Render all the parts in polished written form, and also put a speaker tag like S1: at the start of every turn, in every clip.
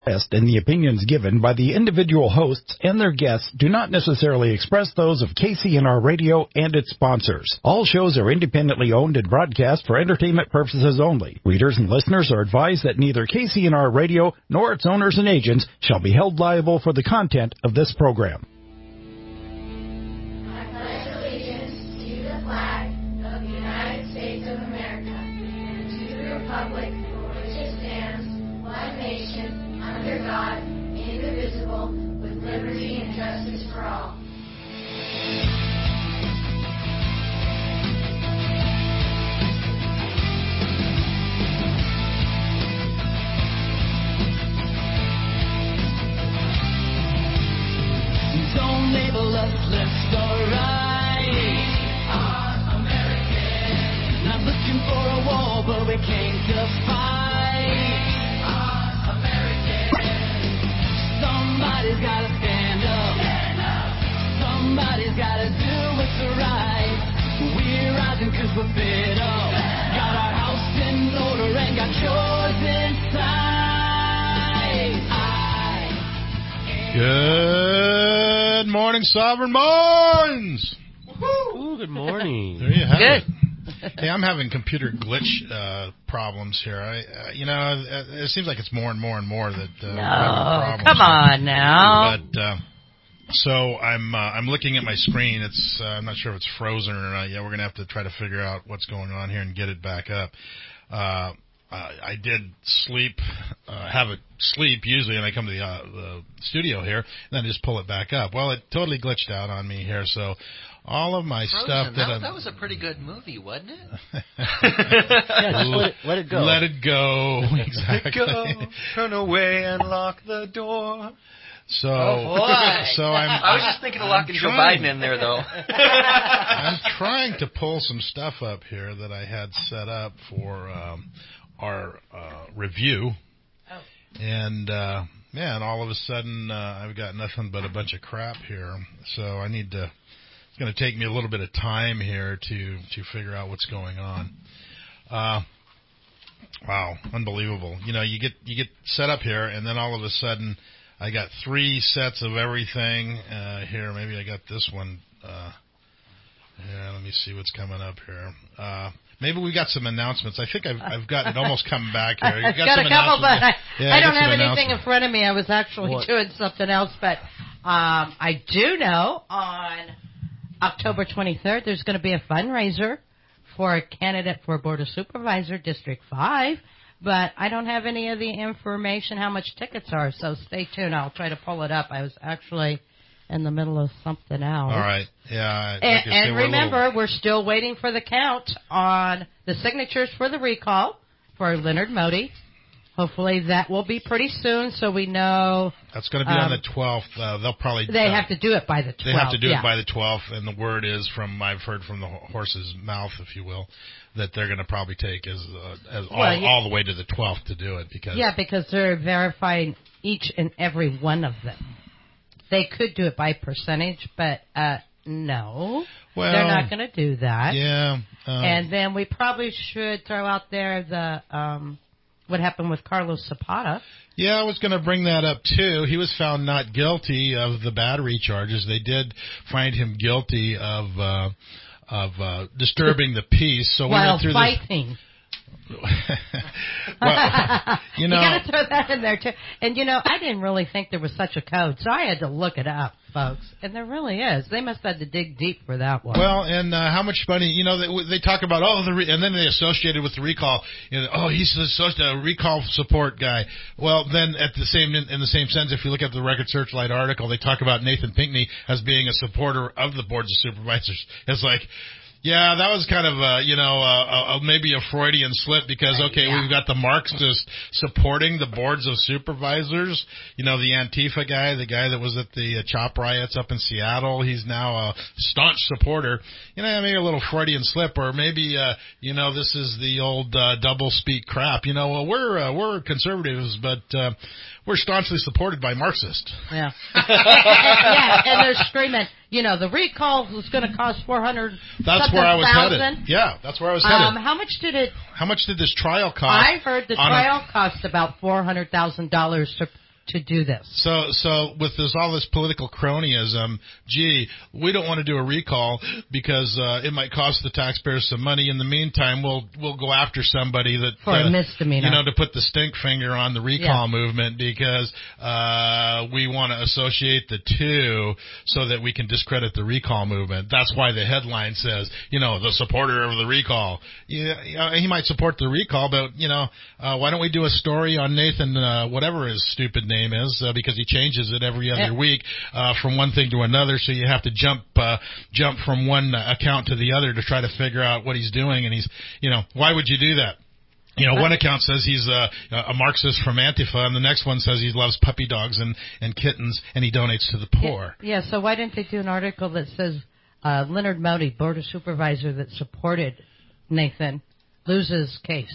S1: And the opinions given by the individual hosts and their guests do not necessarily express those of KCNR Radio and its sponsors. All shows are independently owned and broadcast for entertainment purposes only. Readers and listeners are advised that neither KCNR Radio nor its owners and agents shall be held liable for the content of this program.
S2: I pledge allegiance to the flag of the United States of America and to the republic for which it stands, one nation, under God, indivisible, with liberty and justice for all.
S3: Don't label us left or right. We are American. Not looking for a war, but we came to fight. Somebody's gotta stand up. Somebody's gotta do what's right. We're rising 'cause we're fed up. Got our house in order and got yours inside.
S4: Good morning, Sovereign Minds.
S5: Ooh, good morning.
S4: There you have
S6: Good.
S4: it. Hey, I'm having computer glitch problems here. It seems like it's more and more that we're having problems.
S6: Come on now.
S4: But so I'm looking at my screen. It's I'm not sure if it's frozen or not. Yeah, we're gonna have to try to figure out what's going on here and get it back up. I did have it sleep usually, and I come to the studio here and then just pull it back up. Well, it totally glitched out on me here, so. All of my
S5: Frozen.
S4: stuff
S5: That was a pretty good movie, wasn't it?
S6: Yeah, just let it go.
S4: Let it go. Exactly.
S5: Let it go. Turn away and lock the door.
S4: So,
S5: I was just thinking of locking Joe Biden in there, though.
S4: I'm trying to pull some stuff up here that I had set up for our review.
S6: Oh.
S4: And, man, all of a sudden I've got nothing but a bunch of crap here. So I need to... It's going to take me a little bit of time here to figure out what's going on. Wow, unbelievable! You know, you get set up here, and then all of a sudden, I got 3 sets of everything here. Maybe I got this one. Let me see what's coming up here. Maybe we got some announcements. I think I've got it almost come back here.
S6: I've got a couple, but I don't have anything in
S4: of
S6: front of me. I was actually doing something else, but I do know on October 23rd, there's going to be a fundraiser for a candidate for Board of Supervisor, District 5, but I don't have any of the information how much tickets are, so stay tuned. I'll try to pull it up. I was actually in the middle of something else.
S4: All right. Yeah.
S6: And remember, we're still waiting for the count on the signatures for the recall for Leonard Modi. Hopefully that will be pretty soon, so we know.
S4: That's going to be on the 12th. They'll probably.
S6: They have to do it by the 12th.
S4: They have to do it by the 12th, and the word is I've heard from the horse's mouth, if you will, that they're going to probably take all the way to the 12th to do it
S6: because they're verifying each and every one of them. They could do it by percentage, but no, they're not going to do that.
S4: Yeah,
S6: and then we probably should throw out there the. What happened with Carlos Zapata.
S4: Yeah, I was going to bring that up, too. He was found not guilty of the battery charges. They did find him guilty of disturbing the peace. So
S6: while
S4: we went through
S6: fighting.
S4: Well, you got
S6: to throw that in there, too. And, I didn't really think there was such a code, so I had to look it up, folks. And there really is. They must have had to dig deep for that one.
S4: Well, and how much money, they talk about, and then they associated with the recall, he's a recall support guy. Well, then in the same sense, if you look at the Record Searchlight article, they talk about Nathan Pinckney as being a supporter of the boards of supervisors. It's like, yeah, that was kind of maybe a Freudian slip because, we've got the Marxists supporting the boards of supervisors. The Antifa guy, the guy that was at the CHOP riots up in Seattle, he's now a staunch supporter. Maybe a little Freudian slip, or maybe, this is the old double speak crap. We're conservatives, but we're staunchly supported by Marxists.
S6: Yeah. And they're screaming, the recall was going to cost $400,000.
S4: That's where I was headed. Yeah, that's where I was headed.
S6: How much did
S4: this trial cost?
S6: I heard the trial cost about $400,000 to do this.
S4: So with all this political cronyism, we don't want to do a recall because it might cost the taxpayers some money. In the meantime, we'll go after somebody that
S6: for a misdemeanor,
S4: to put the stink finger on the recall movement because we want to associate the two so that we can discredit the recall movement. That's why the headline says, the supporter of the recall. He might support the recall, but why don't we do a story on Nathan, whatever his stupid name is, because he changes it every other week from one thing to another, so you have to jump from one account to the other to try to figure out what he's doing, and he's, why would you do that? One account says he's a Marxist from Antifa, and the next one says he loves puppy dogs and kittens, and he donates to the poor.
S6: Yeah, so why didn't they do an article that says Leonard Modi, board of supervisor that supported Nathan, loses case?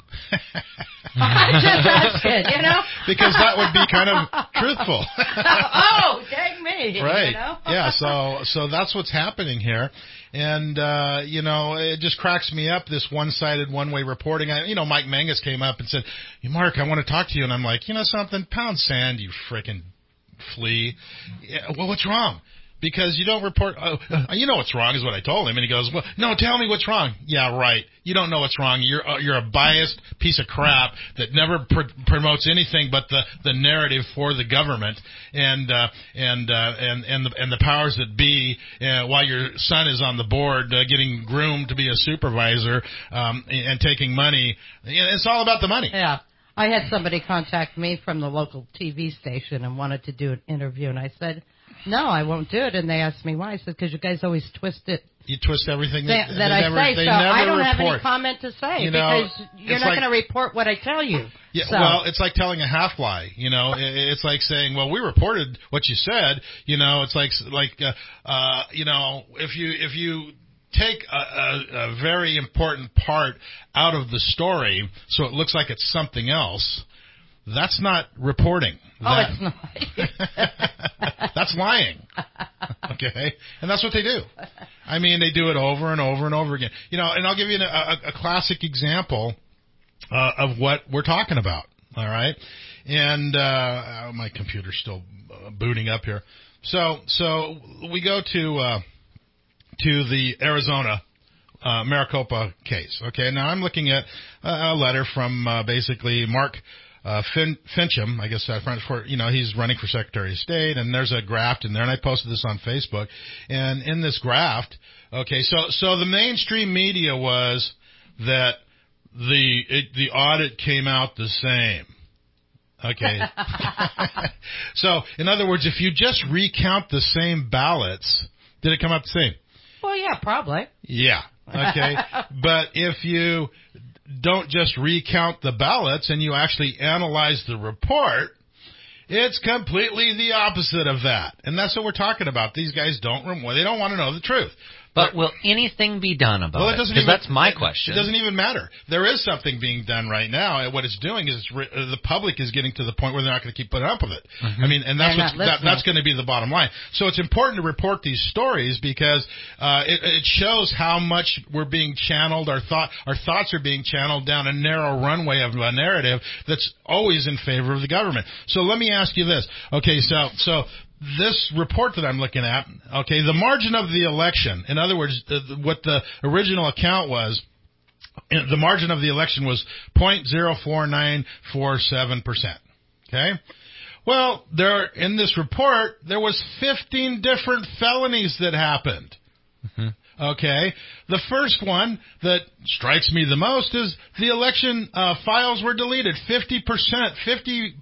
S6: Just asking,
S4: because that would be kind of truthful.
S6: Oh, dang me!
S4: Right? Yeah. So that's what's happening here, and it just cracks me up, this one-sided, one-way reporting. Mike Mangus came up and said, "Mark, I want to talk to you," and I'm like, something, pound sand, you frickin' flea. Yeah, well, what's wrong? Because you don't report, what's wrong is what I told him. And he goes, well, no, tell me what's wrong. Yeah, right. You don't know what's wrong. You're a biased piece of crap that never promotes anything but the narrative for the government and the powers that be, while your son is on the board, getting groomed to be a supervisor, and taking money. It's all about the money.
S6: Yeah. I had somebody contact me from the local TV station and wanted to do an interview, and I said, no, I won't do it. And they asked me why. I said, because you guys always twist it.
S4: You twist everything
S6: that I say, so I don't have any comment to say because you're not going to report what I tell you.
S4: Yeah, so. Well, it's like telling a half lie. It's like saying, well, we reported what you said. It's like if you take a very important part out of the story, so it looks like it's something else. That's not reporting.
S6: It's not.
S4: That's lying. Okay? And that's what they do. I mean, they do it over and over and over again. And I'll give you a classic example of what we're talking about. All right? And my computer's still booting up here. So we go to the Arizona Maricopa case. Okay? Now I'm looking at a letter from basically Mark Fincham, I guess he's running for Secretary of State, and there's a graft in there, and I posted this on Facebook. And in this graft, okay, so the mainstream media was that the audit came out the same. Okay. So, in other words, if you just recount the same ballots, did it come out the same?
S6: Well, yeah, probably.
S4: Yeah. Okay. But if you don't just recount the ballots and you actually analyze the report, it's completely the opposite of that. And that's what we're talking about. These guys they don't want to know the truth.
S7: But will anything be done about it? Because that's my question.
S4: It doesn't even matter. There is something being done right now, and what it's doing is the public is getting to the point where they're not going to keep putting up with it. Mm-hmm. I mean, and that's going to be the bottom line. So it's important to report these stories because it shows how much we're being channeled. Our thoughts are being channeled down a narrow runway of a narrative that's always in favor of the government. So let me ask you this. Okay, so this report that I'm looking at, okay, the margin of the election, in other words, what the original account was, the margin of the election was 0.04947%. Okay? Well, in this report, there was 15 different felonies that happened. Mm-hmm. Okay? The first one that strikes me the most is the election files were deleted. 50%,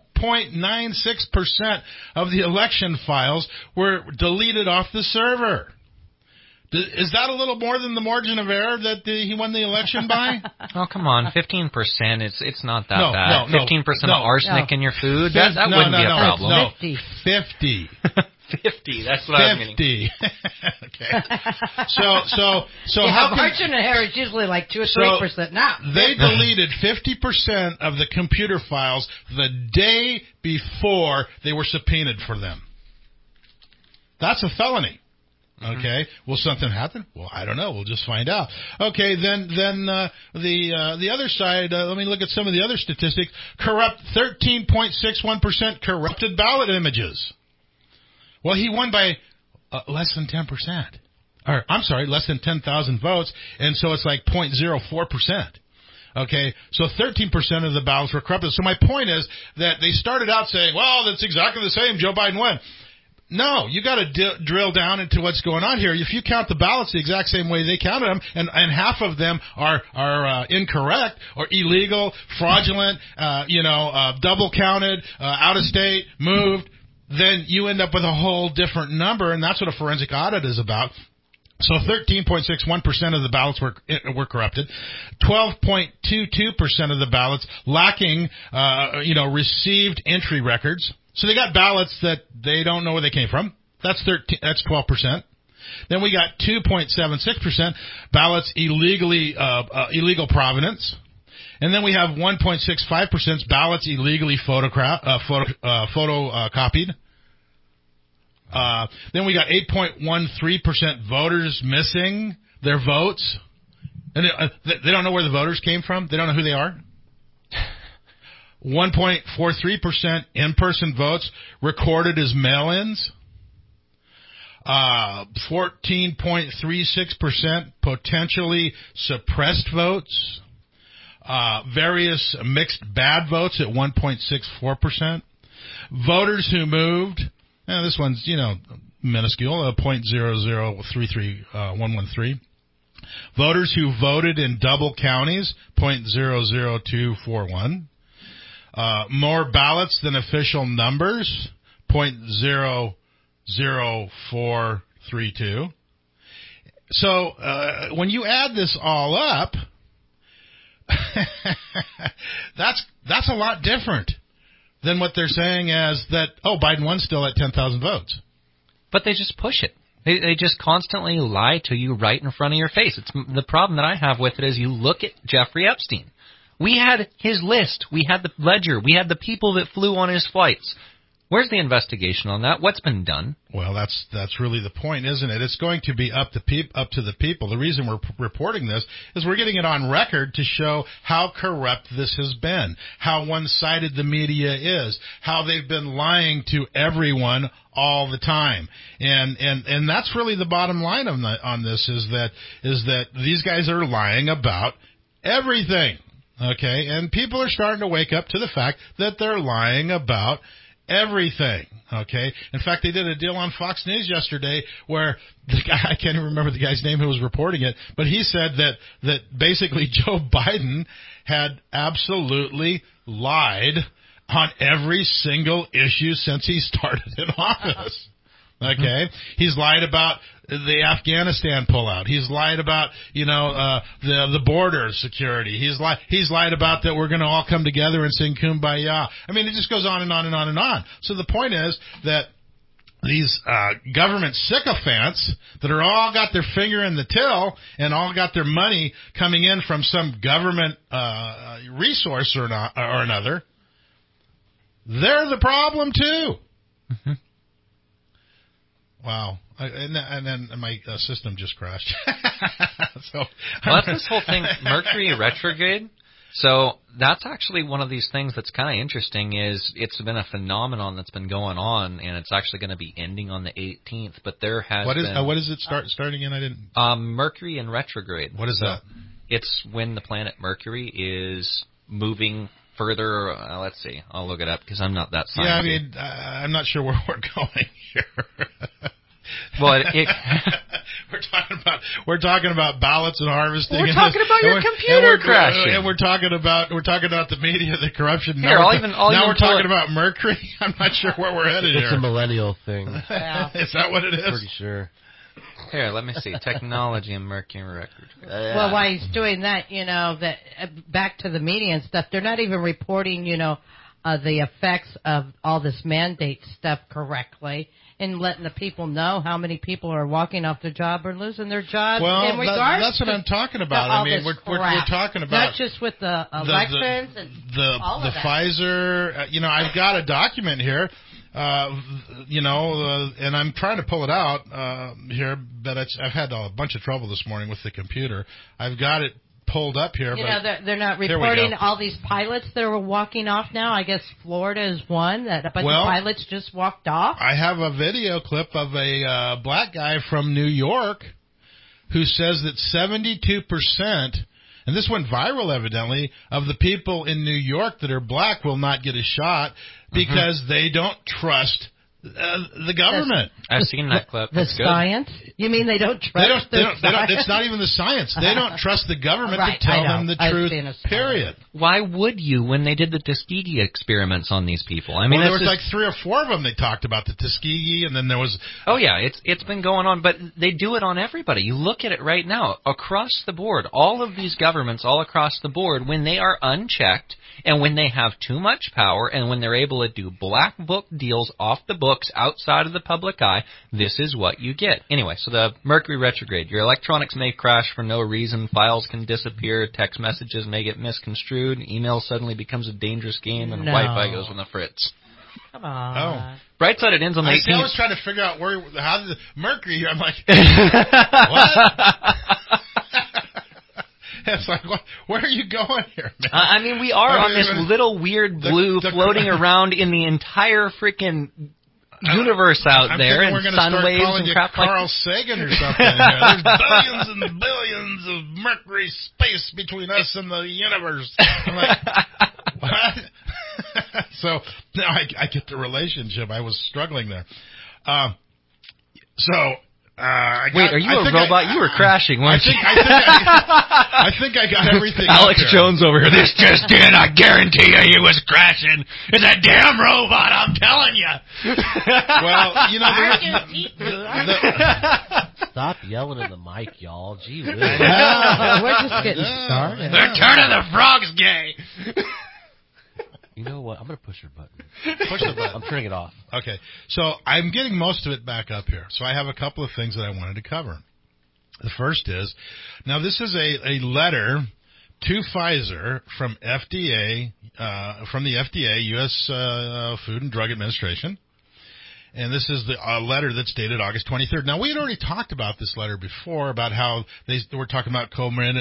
S4: 0.96% of the election files were deleted off the server. Is that a little more than the margin of error that he won the election by?
S7: Oh, come on. 15%, it's not that bad. 15% of arsenic in your food? That wouldn't be a problem.
S4: No, 50.
S7: 50, that's what I was meaning.
S4: 50. Okay. So how
S6: margin of error is usually like 2 or 3% now.
S4: They deleted 50% of the computer files the day before they were subpoenaed for them. That's a felony. Okay. Will something happen? Well, I don't know. We'll just find out. Okay. Then the other side. Let me look at some of the other statistics. 13.61% corrupted ballot images. Well, he won by less than 10%. Or I'm sorry, less than 10,000 votes, and so it's like 0.04%. Okay, so 13% of the ballots were corrupted. So my point is that they started out saying, well, that's exactly the same, Joe Biden won. No, you got to drill down into what's going on here. If you count the ballots the exact same way they counted them, and half of them are incorrect or illegal, fraudulent, double counted, out of state, moved, then you end up with a whole different number, and that's what a forensic audit is about. So 13.61% of the ballots were corrupted. 12.22% of the ballots lacking, received entry records. So they got ballots that they don't know where they came from. That's 12%. Then we got 2.76% ballots illegal provenance. And then we have 1.65% ballots illegally photocopied. Then we got 8.13% voters missing their votes. And they don't know where the voters came from. They don't know who they are. 1.43% in-person votes recorded as mail-ins. 14.36% potentially suppressed votes. Various mixed bad votes at 1.64%. Voters who moved. This one's, minuscule, 0.0033113. Voters who voted in double counties, 0.00241. More ballots than official numbers, 0.00432. So when you add this all up, that's a lot different than what they're saying as that, Biden won still at 10,000 votes.
S7: But they just push it. They just constantly lie to you right in front of your face. It's the problem that I have with it is you look at Jeffrey Epstein. We had his list. We had the ledger. We had the people that flew on his flights. Where's the investigation on that? What's been done?
S4: Well, that's really the point, isn't it? It's going to be up to the people. The reason we're reporting this is we're getting it on record to show how corrupt this has been, how one-sided the media is, how they've been lying to everyone all the time. And that's really the bottom line on this is that these guys are lying about everything. Okay? And people are starting to wake up to the fact that they're lying about everything. Okay. In fact, they did a deal on Fox News yesterday where the guy, I can't even remember the guy's name who was reporting it, but he said that basically Joe Biden had absolutely lied on every single issue since he started in office. Okay. He's lied about the Afghanistan pullout. He's lied about, the border security. He's lied about that we're going to all come together and sing Kumbaya. I mean, it just goes on and on and on and on. So the point is that these government sycophants that are all got their finger in the till and all got their money coming in from some government resource or another, they're the problem too. Mm-hmm. Wow. And then my system just crashed.
S7: That's this whole thing, Mercury retrograde. So that's actually one of these things that's kind of interesting is it's been a phenomenon that's been going on, and it's actually going to be ending on the 18th. But there has
S4: what is it starting in? I didn't.
S7: Mercury in retrograde.
S4: What is that?
S7: It's when the planet Mercury is moving further. Let's see. I'll look it up because I'm not that scientific.
S4: Yeah, I mean, I'm not sure where we're going here.
S7: Well,
S4: we're talking about ballots and harvesting.
S6: We're talking about your computer crashing,
S4: and we're talking about the media, the corruption.
S7: Here, now
S4: we're talking about Mercury. I'm not sure where we're headed here.
S8: It's a millennial thing.
S6: Yeah.
S4: Is that what it is?
S8: Pretty sure.
S7: Here, let me see. Technology and Mercury record.
S6: Well, while he's doing that, that back to the media and stuff, they're not even reporting, the effects of all this mandate stuff correctly and letting the people know how many people are walking off their job or losing their jobs in regards
S4: that's what I'm talking about.
S6: all
S4: I mean,
S6: this
S4: we're
S6: crap.
S4: talking about
S6: not just with the elections and all of
S4: the
S6: that.
S4: Pfizer. I've got a document here. And I'm trying to pull it out here, but I've had a bunch of trouble this morning with the computer. I've got it pulled up here.
S6: They're not reporting all these pilots that are walking off now. I guess Florida is one that a bunch of pilots just walked off.
S4: I have a video clip of a black guy from New York who says that 72%, and this went viral evidently, of the people in New York that are black will not get a shot because they don't trust the government.
S7: I've seen that clip.
S6: The science? You mean they don't trust the science?
S4: It's not even the science. They don't trust the government
S6: Right,
S4: to tell
S6: I know.
S4: them the
S6: I've
S4: truth,
S6: seen a study.
S4: period.
S7: Why would you when they did the Tuskegee experiments on these people? I mean,
S4: Well, there was like 3 or 4 of them they talked about, the Tuskegee, and then there was...
S7: Oh, yeah, it's been going on, but they do it on everybody. You look at it right now, across the board, all of these governments all across the board, when they are unchecked and when they have too much power and when they're able to do black book deals off the books outside of the public eye, this is what you get. Anyway, so the Mercury retrograde. Your electronics may crash for no reason. Files can disappear. Text messages may get misconstrued. Email suddenly becomes a dangerous game, and Wi-Fi goes on the fritz.
S6: Come on.
S4: Oh.
S7: Bright side, it ends on the 18th.
S4: I was trying to figure out how did Mercury. I'm like, what? It's like, where are you going here, man?
S7: I mean, we are on this little weird blue floating around in the entire freaking universe out there, and sun waves and crap like
S4: Carl Sagan or something. There's billions and billions of Mercury space between us and the universe. I'm like, what? So now I get the relationship. I was struggling there.
S7: Wait, are you a robot? You were crashing, weren't you?
S4: I think I got everything.
S7: Alex Jones over here. This just in. I guarantee you he was crashing. It's a damn robot, I'm telling you.
S4: Well,
S8: Stop yelling in the mic, y'all. Gee whiz.
S6: We're just getting started.
S7: They're turning the frogs gay.
S8: You know what? I'm going to push your button.
S4: Push the button.
S8: I'm turning it off.
S4: Okay. So I'm getting most of it back up here. So I have a couple of things that I wanted to cover. The first is, now this is a letter to Pfizer from FDA, from the FDA, U.S. Food and Drug Administration. And this is the letter that's dated August 23rd. Now, we had already talked about this letter before, about how they were talking about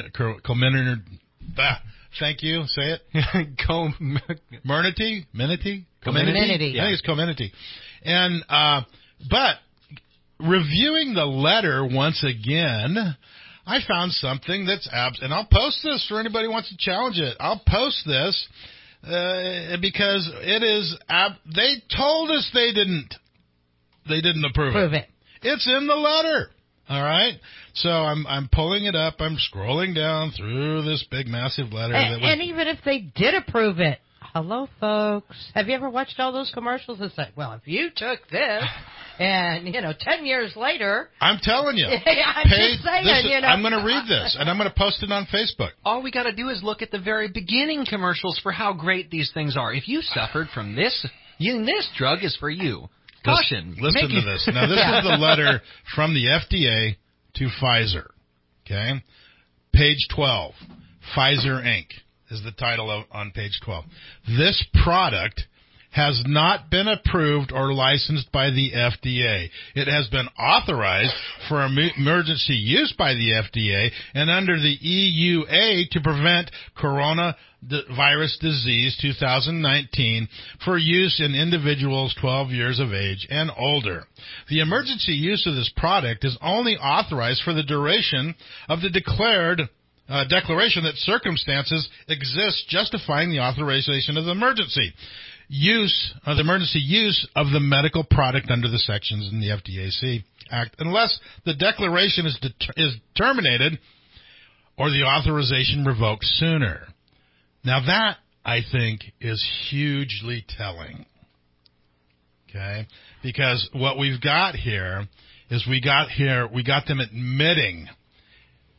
S4: thank you. Say it. Community? Minity?
S6: Community.
S4: I think it's community. And, but reviewing the letter once again, I found something that's and I'll post this for anybody who wants to challenge it. I'll post this, because it is, they told us they didn't approve
S6: it.
S4: It's in the letter. All right, so I'm pulling it up. I'm scrolling down through this big, massive letter.
S6: And even if they did approve it, hello, folks. Have you ever watched all those commercials that say, well, if you took this and, 10 years later.
S4: I'm telling you.
S6: Just saying,
S4: I'm going to read this, and I'm going to post it on Facebook.
S7: All we got to do is look at the very beginning commercials for how great these things are. If you suffered from this, this drug is for you. Caution.
S4: Listen to this. Now, this is the letter from the FDA to Pfizer. Okay? Page 12. Pfizer Inc. is the title on page 12. This product has not been approved or licensed by the FDA. It has been authorized for emergency use by the FDA and under the EUA to prevent coronavirus disease 2019 for use in individuals 12 years of age and older. The emergency use of this product is only authorized for the duration of the declaration that circumstances exist justifying the authorization of the emergency use of the medical product under the sections in the FDAC Act, unless the declaration is terminated or the authorization revoked sooner. Now that, I think, is hugely telling. Okay? Because what we've got here is we got them admitting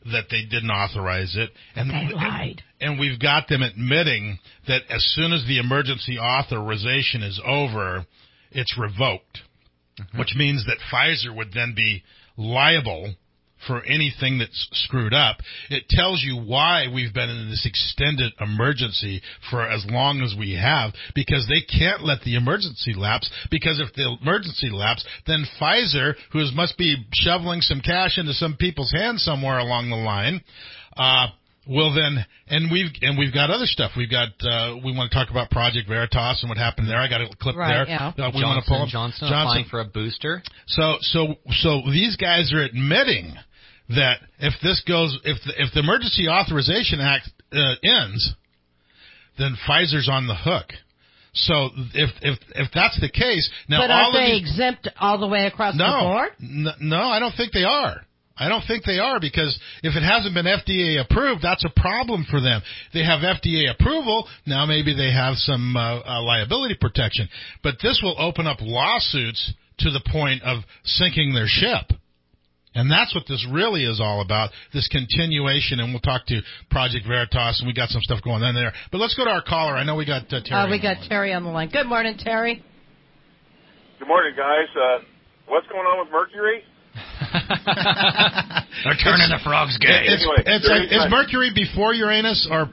S4: that they didn't authorize it. And
S6: they lied.
S4: And we've got them admitting that as soon as the emergency authorization is over, it's revoked, which means that Pfizer would then be liable for anything that's screwed up. It tells you why we've been in this extended emergency for as long as we have, because they can't let the emergency lapse, because if the emergency lapse, then Pfizer, who must be shoveling some cash into some people's hands somewhere along the line, will then, and we've got other stuff. We've got, we want to talk about Project Veritas and what happened there. I got a clip there.
S6: Yeah.
S4: We want to pull up
S7: Johnson applying for a booster.
S4: So these guys are admitting that if the Emergency Authorization Act ends, then Pfizer's on the hook. So if that's the case, now
S6: but are they exempt all the way across the board?
S4: No, I don't think they are. I don't think they are, because if it hasn't been FDA approved, that's a problem for them. They have FDA approval, now maybe they have some liability protection. But this will open up lawsuits to the point of sinking their ship. And that's what this really is all about, this continuation. And we'll talk to Project Veritas, and we got some stuff going on there. But let's go to our caller. I know we got Terry.
S6: We got Terry on the line. Good morning, Terry.
S9: Good morning, guys. What's going on with Mercury?
S7: They're turning the frogs gay.
S4: Is Mercury before Uranus or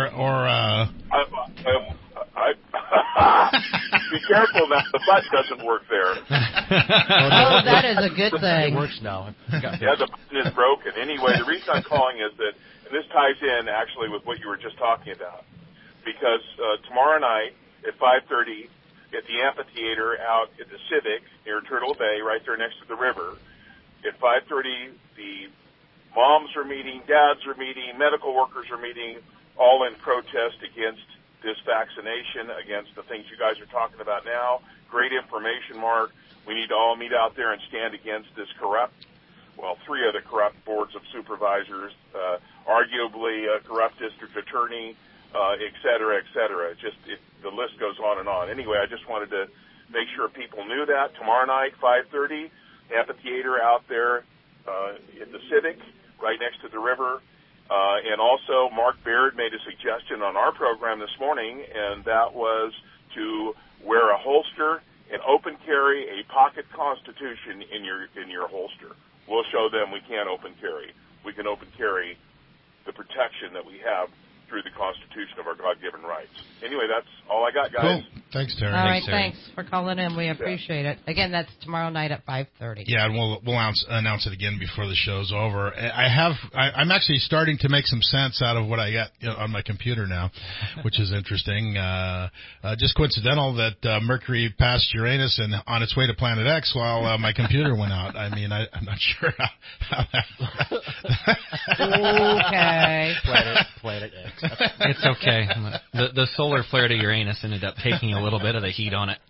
S9: Be careful now. The button doesn't work there.
S6: Oh, that is a good thing.
S8: It works now.
S9: Yeah, the button is broken. Anyway, the reason I'm calling is that, and this ties in actually with what you were just talking about, because tomorrow night at 5:30 at the amphitheater out at the Civic near Turtle Bay, right there next to the river, at 5:30 the moms are meeting, dads are meeting, medical workers are meeting, all in protest against this vaccination, against the things you guys are talking about now. Great information, Mark. We need to all meet out there and stand against this three other corrupt boards of supervisors, arguably a corrupt district attorney, et cetera, et cetera. The list goes on and on. Anyway, I just wanted to make sure people knew that. Tomorrow night, 5:30, amphitheater out there at the Civic, right next to the river. And also, Mark Baird made a suggestion on our program this morning, and that was to wear a holster and open carry a pocket Constitution in your holster. We'll show them we can open carry. We can open carry the protection that we have through the Constitution of our God-given rights. Anyway, that's all I got, guys.
S4: Cool. Thanks, Terry.
S6: All right, thanks for calling in. We appreciate it. Again, that's tomorrow night at 5:30.
S4: Yeah, and we'll announce it again before the show's over. I'm actually starting to make some sense out of what I got on my computer now, which is interesting. Just coincidental that Mercury passed Uranus and on its way to Planet X while my computer went out. I mean, I'm not sure how that.
S6: Okay.
S8: Planet X.
S7: It's okay. The solar flare to Uranus ended up taking a little bit of the heat on it.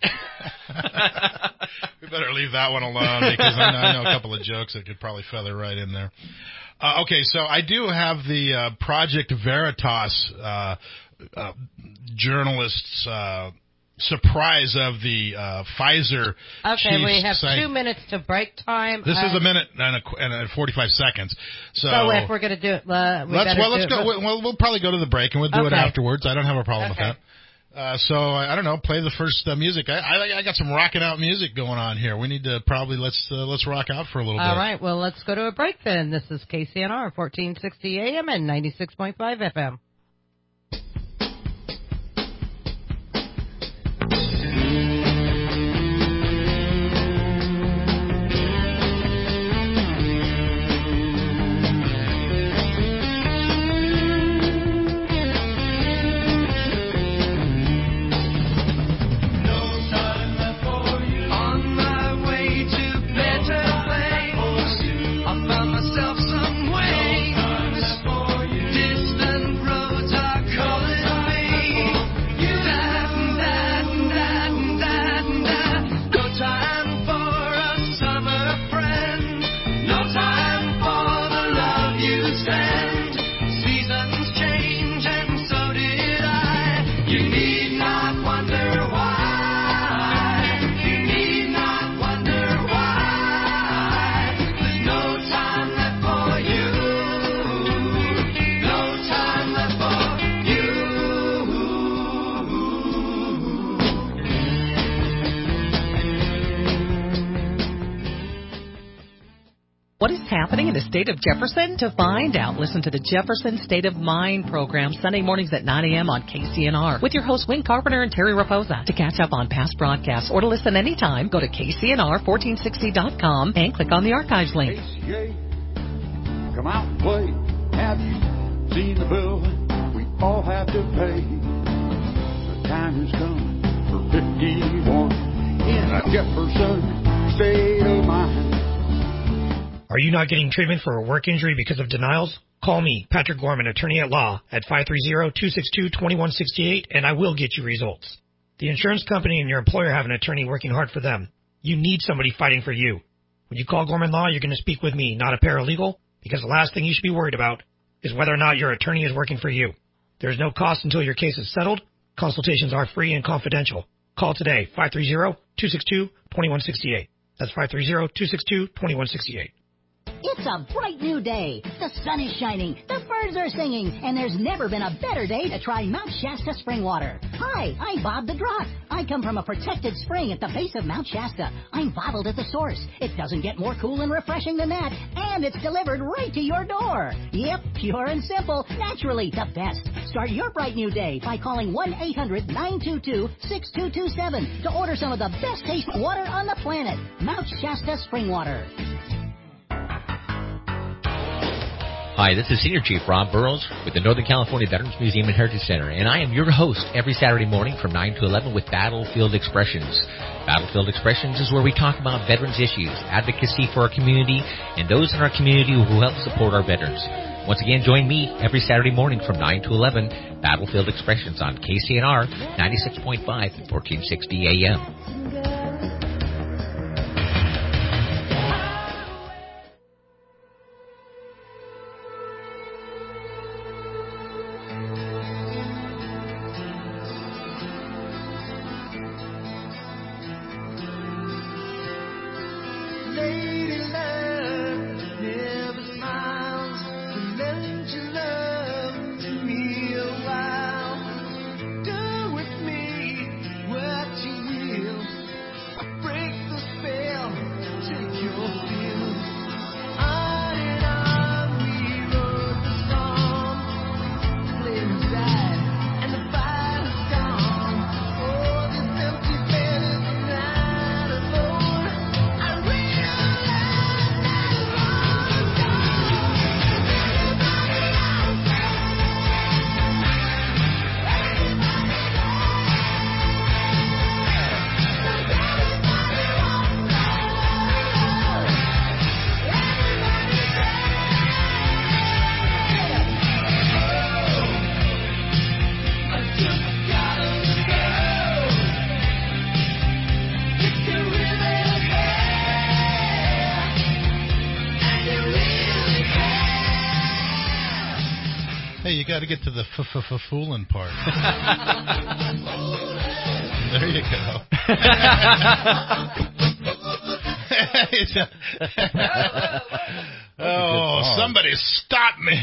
S4: We better leave that one alone, because I know a couple of jokes that could probably feather right in there. Okay, so I do have the Project Veritas journalists' surprise of the Pfizer.
S6: Okay, we have 2 minutes to break time.
S4: This is a minute and 45 seconds. So
S6: if we're going to do it,
S4: let's go. We'll probably go to the break and we'll do it afterwards. I don't have a problem with that. So I don't know. Play the first music. I got some rocking out music going on here. We need to probably let's rock out for a little bit.
S6: All right. Well, let's go to a break then. This is KCNR 1460 AM and 96.5 FM.
S3: Myself some wings, distant road.
S10: What is happening in the state of Jefferson? To find out, listen to the Jefferson State of Mind program Sunday mornings at 9 a.m. on KCNR with your hosts Wayne Carpenter and Terry Raposa. To catch up on past broadcasts or to listen anytime, go to KCNR1460.com and click on the archives link.
S11: ACA, come out and play. Have you seen the bill we all have to pay? The time has come for 51 in a Jefferson State of Mind.
S12: Are you not getting treatment for a work injury because of denials? Call me, Patrick Gorman, attorney at law, at 530-262-2168, and I will get you results. The insurance company and your employer have an attorney working hard for them. You need somebody fighting for you. When you call Gorman Law, you're going to speak with me, not a paralegal, because the last thing you should be worried about is whether or not your attorney is working for you. There's no cost until your case is settled. Consultations are free and confidential. Call today, 530-262-2168. That's 530-262-2168.
S13: It's a bright new day. The sun is shining, the birds are singing, and there's never been a better day to try Mount Shasta spring water. Hi, I'm Bob the Drop. I come from a protected spring at the base of Mount Shasta. I'm bottled at the source. It doesn't get more cool and refreshing than that, and it's delivered right to your door. Yep, pure and simple, naturally the best. Start your bright new day by calling 1-800-922-6227 to order some of the best taste water on the planet. Mount Shasta spring water.
S14: Hi, this is Senior Chief Rob Burrows with the Northern California Veterans Museum and Heritage Center, and I am your host every Saturday morning from 9 to 11 with Battlefield Expressions. Battlefield Expressions is where we talk about veterans issues, advocacy for our community, and those in our community who help support our veterans. Once again, join me every Saturday morning from 9 to 11, Battlefield Expressions on KCNR 96.5 and 1460 AM.
S4: Got to get to the fooling part. There you go. Oh, somebody stop me.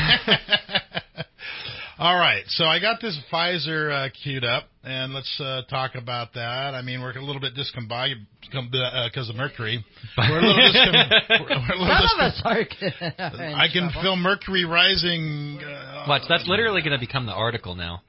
S4: All right, so I got this Pfizer queued up, and let's talk about that. I mean, we're a little bit discombobulated because of Mercury. We're a little
S6: Some of us are.
S4: I can feel Mercury rising.
S7: Watch, that's literally going to become the article now.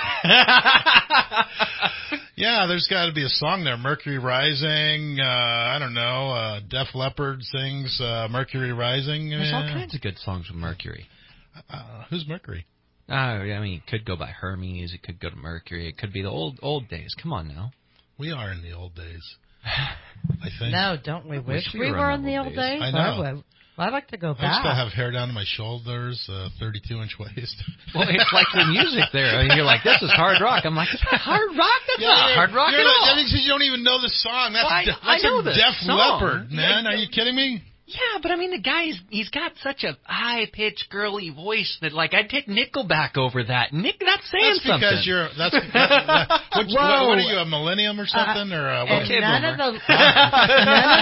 S4: Yeah, there's got to be a song there. Mercury Rising. I don't know. Def Leppard sings Mercury Rising.
S7: There's all kinds of good songs with Mercury.
S4: Who's Mercury?
S7: I mean, it could go by Hermes. It could go to Mercury. It could be the old days. Come on now.
S4: We are in the old days, I think.
S6: No, don't we wish we were in the old days?
S4: I know.
S6: I'd like to go back.
S4: I still have hair down to my shoulders, 32-inch waist.
S7: Well, it's like the music there. I mean, you're like, this is hard rock. I'm like, it's not hard rock. That's not hard rock at all.
S4: That means you don't even know the song. That's
S7: I know the
S4: Def
S7: song.
S4: Leppard, man. Are you kidding me?
S7: Yeah, but I mean, the guy, he's got such a high-pitched, girly voice that, like, I'd take Nickelback over that. Nick, that's saying
S4: something. That's because what are you, a millennium or something?
S6: None of the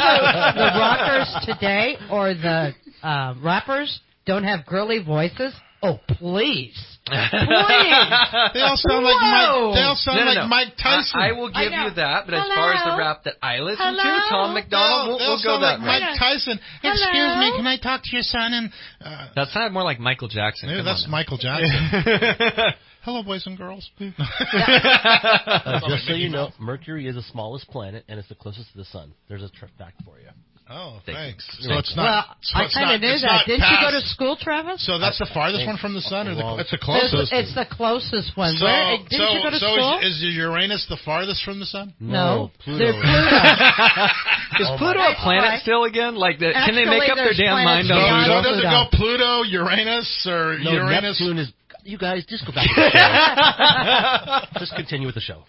S6: rockers today or the rappers don't have girly voices. Oh, please.
S4: They all sound like Mike. They all sound like Mike Tyson.
S7: I will give you that, but as far as the rap that I listen to, Tom McDonald, we'll go that
S4: like Mike Tyson. Excuse me, can I talk to your son? And
S7: that sounded more like Michael Jackson.
S4: Maybe that's Michael Jackson. Hello, boys and girls.
S8: Just so you know, Mercury is the smallest planet, and it's the closest to the sun. There's a fact for you.
S4: Oh, thanks. So
S6: it's not. Well, I kind of knew that. Didn't you go to school, Travis?
S4: So that's the farthest one from the sun, or it's the closest?
S6: It's the closest one.
S4: So,
S6: didn't you go to school?
S4: So is Uranus the farthest from the sun?
S6: No,
S8: Pluto.
S7: Is Pluto a planet still again? Can they make up their damn mind on Pluto?
S4: So does it go Pluto, Uranus, or Uranus?
S8: Neptune is. You guys, just go back to the show. Just continue with the show.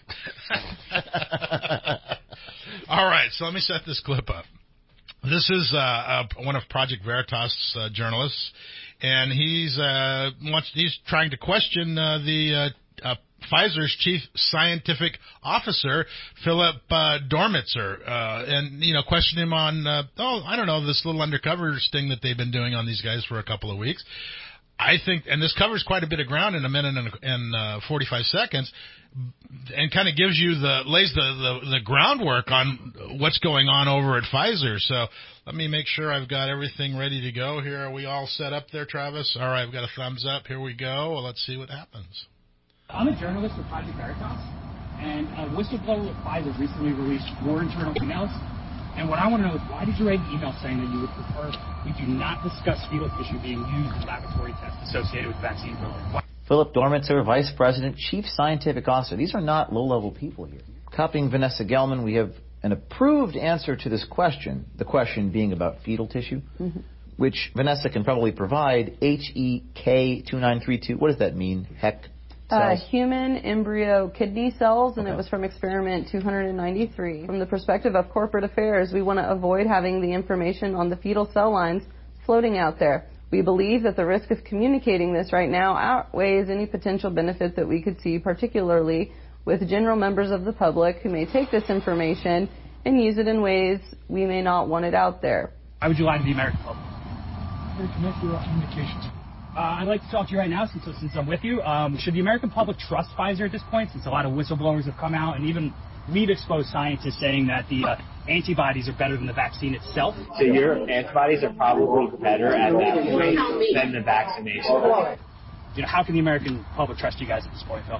S4: All right, so let me set this clip up. This is one of Project Veritas' journalists, and he's trying to question the Pfizer's chief scientific officer, Philip Dormitzer, and question him on I don't know, this little undercover sting that they've been doing on these guys for a couple of weeks. I think, and this covers quite a bit of ground in a minute and 45 seconds, and kind of lays the groundwork on what's going on over at Pfizer. So let me make sure I've got everything ready to go here. Are we all set up there, Travis? All right, we've got a thumbs up. Here we go. Well, let's see what happens.
S15: I'm a journalist for Project Veritas, and a whistleblower at Pfizer recently released more internal emails. And what I want to know is, why did you write an email saying that you would prefer we do not discuss fetal tissue being used in laboratory tests associated with the vaccine program?
S16: Philip Dormitzer, Vice President, Chief Scientific Officer. These are not low-level people here. Copying Vanessa Gelman, we have an approved answer to this question, the question being about fetal tissue, which Vanessa can probably provide. HEK2932. What does that mean? HEK cells?
S17: Human embryo kidney cells, and it was from experiment 293. From the perspective of corporate affairs, we want to avoid having the information on the fetal cell lines floating out there. We believe that the risk of communicating this right now outweighs any potential benefit that we could see, particularly with general members of the public who may take this information and use it in ways we may not want it out there.
S15: Why would you lie to the American public? Very connected with communications. I'd like to talk to you right now since I'm with you. Should the American public trust Pfizer at this point, since a lot of whistleblowers have come out, and even we've exposed scientists saying that the antibodies are better than the vaccine itself?
S18: So your antibodies are probably better at that point than the vaccination.
S15: How can the American public trust you guys at this point, Phil?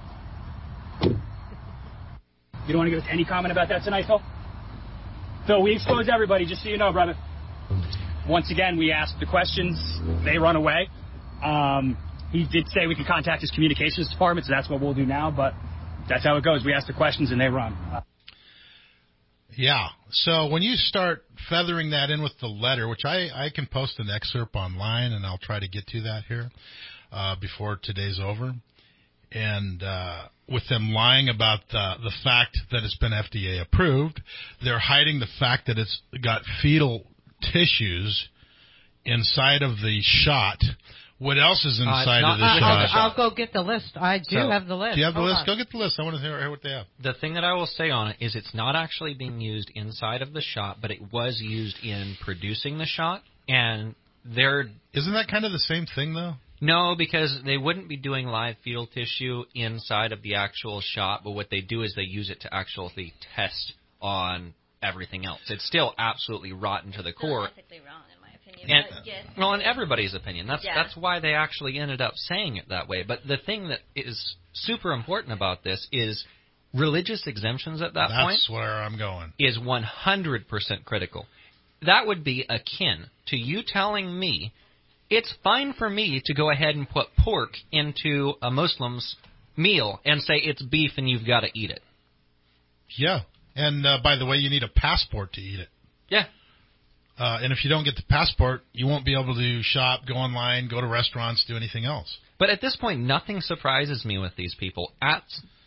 S15: You don't want to give us any comment about that tonight, Phil? Phil, we exposed everybody, just so you know, brother. Once again, we asked the questions. They run away. He did say we could contact his communications department, so that's what we'll do now, but that's how it goes. We ask the questions and they run.
S4: Yeah. So when you start feathering that in with the letter, which I can post an excerpt online, and I'll try to get to that here before today's over, and with them lying about the fact that it's been FDA approved, they're hiding the fact that it's got fetal tissues inside of the shot. What else is inside of the shot?
S6: I'll go get the list. I do have the list.
S4: Do you have the list? Go get the list. I want to hear what they have.
S7: The thing that I will say on it is it's not actually being used inside of the shot, but it was used in producing the shot. And
S4: isn't that kind of the same thing, though?
S7: No, because they wouldn't be doing live fetal tissue inside of the actual shot, but what they do is they use it to actually test on everything else. It's still absolutely rotten to the core.
S19: Ethically wrong, in my opinion.
S7: And,
S19: yes.
S7: well, in everybody's opinion. That's why they actually ended up saying it that way. But the thing that is super important about this is religious exemptions at that point.
S4: That's where I'm going.
S7: Is 100% critical. That would be akin to you telling me it's fine for me to go ahead and put pork into a Muslim's meal and say it's beef and you've got to eat it.
S4: Yeah. And, by the way, you need a passport to eat it.
S7: Yeah.
S4: And if you don't get the passport, you won't be able to shop, go online, go to restaurants, do anything else.
S7: But at this point, nothing surprises me with these people.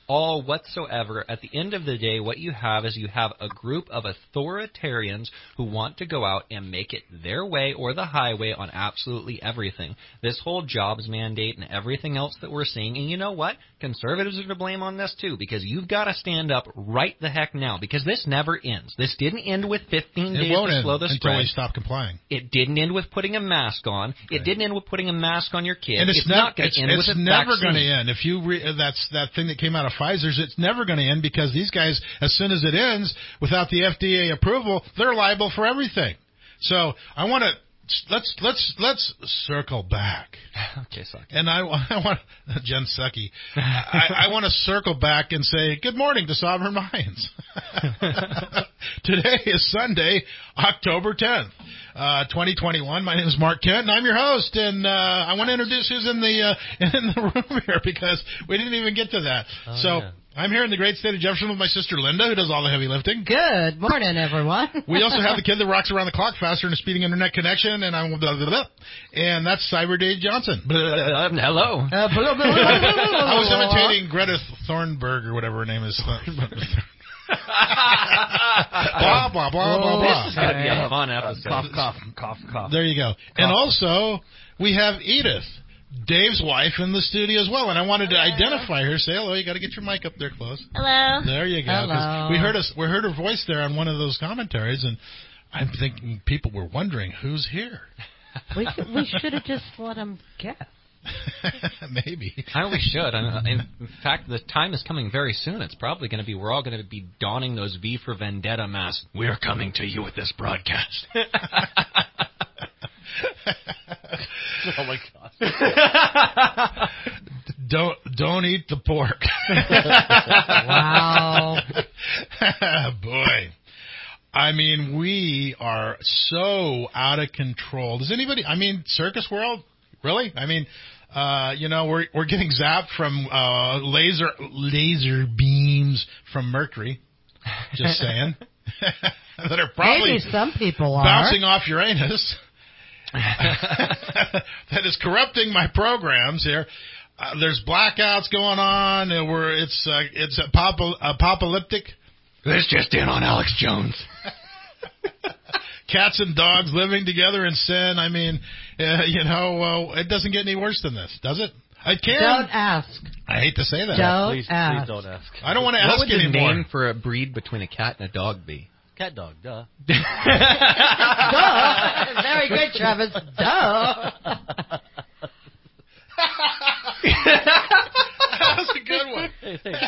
S7: all whatsoever. At the end of the day, what you have is you have a group of authoritarians who want to go out and make it their way or the highway on absolutely everything. This whole jobs mandate and everything else that we're seeing. And you know what? Conservatives are to blame on this too, because you've got to stand up right the heck now, because this never ends. This didn't end with 15 days to slow the spread.
S4: Until we stop complying.
S7: It didn't end with putting a mask on. It didn't end with putting a mask on your kid.
S4: And
S7: it's not going to end with a vaccine.
S4: It's never going to end. If you that's that thing that came out of Pfizer's, it's never going to end, because these guys, as soon as it ends, without the FDA approval, they're liable for everything. So I want to let's circle back.
S7: Okay, Sucky.
S4: And I want Jen Sucky. I want to circle back and say good morning to Sovereign Minds. Today is Sunday, October 10th, 2021. My name is Mark Kent, and I'm your host. And I want to introduce who's in the room here, because we didn't even get to that. Yeah. I'm here in the great state of Jefferson with my sister Linda, who does all the heavy lifting.
S6: Good morning, everyone.
S4: We also have the kid that rocks around the clock faster than a speeding internet connection, and and that's Cyber Dave Johnson.
S7: Hello.
S4: I was imitating Greta Thunberg or whatever her name is. Blah, blah, blah, blah, blah.
S7: This is going to be a fun episode.
S8: Cough, cough, cough, cough.
S4: There you go. Cough. And also, we have Edith, Dave's wife, in the studio as well. And I wanted to identify her. Say hello. You got to get your mic up there close.
S19: Hello.
S4: There you go.
S6: Hello.
S4: We heard her voice there on one of those commentaries, and I'm thinking people were wondering who's here.
S6: We should have just let them guess.
S4: Maybe.
S7: We should. In fact, the time is coming very soon. It's probably going to be, we're all going to be donning those V for Vendetta masks. We're coming to you with this broadcast.
S8: Oh my God.
S4: Don't eat the pork.
S6: Wow.
S4: Boy. I mean, we are so out of control. Does anybody, Circus World? Really? We're getting zapped from laser beams from Mercury. Just saying. That are probably
S6: maybe some people
S4: bouncing off Uranus. That is corrupting my programs here. There's blackouts going on. It's apocalyptic.
S7: This just in on Alex Jones.
S4: Cats and dogs living together in sin. It doesn't get any worse than this, does it? It can.
S6: Don't ask.
S4: I hate to say that.
S8: Please don't ask.
S4: I don't want to ask anymore.
S7: What would the name for a breed between a cat and a dog be?
S8: Cat dog, duh.
S6: Duh. Very good, Travis. Duh.
S4: That was a good one.
S8: Hey, thanks.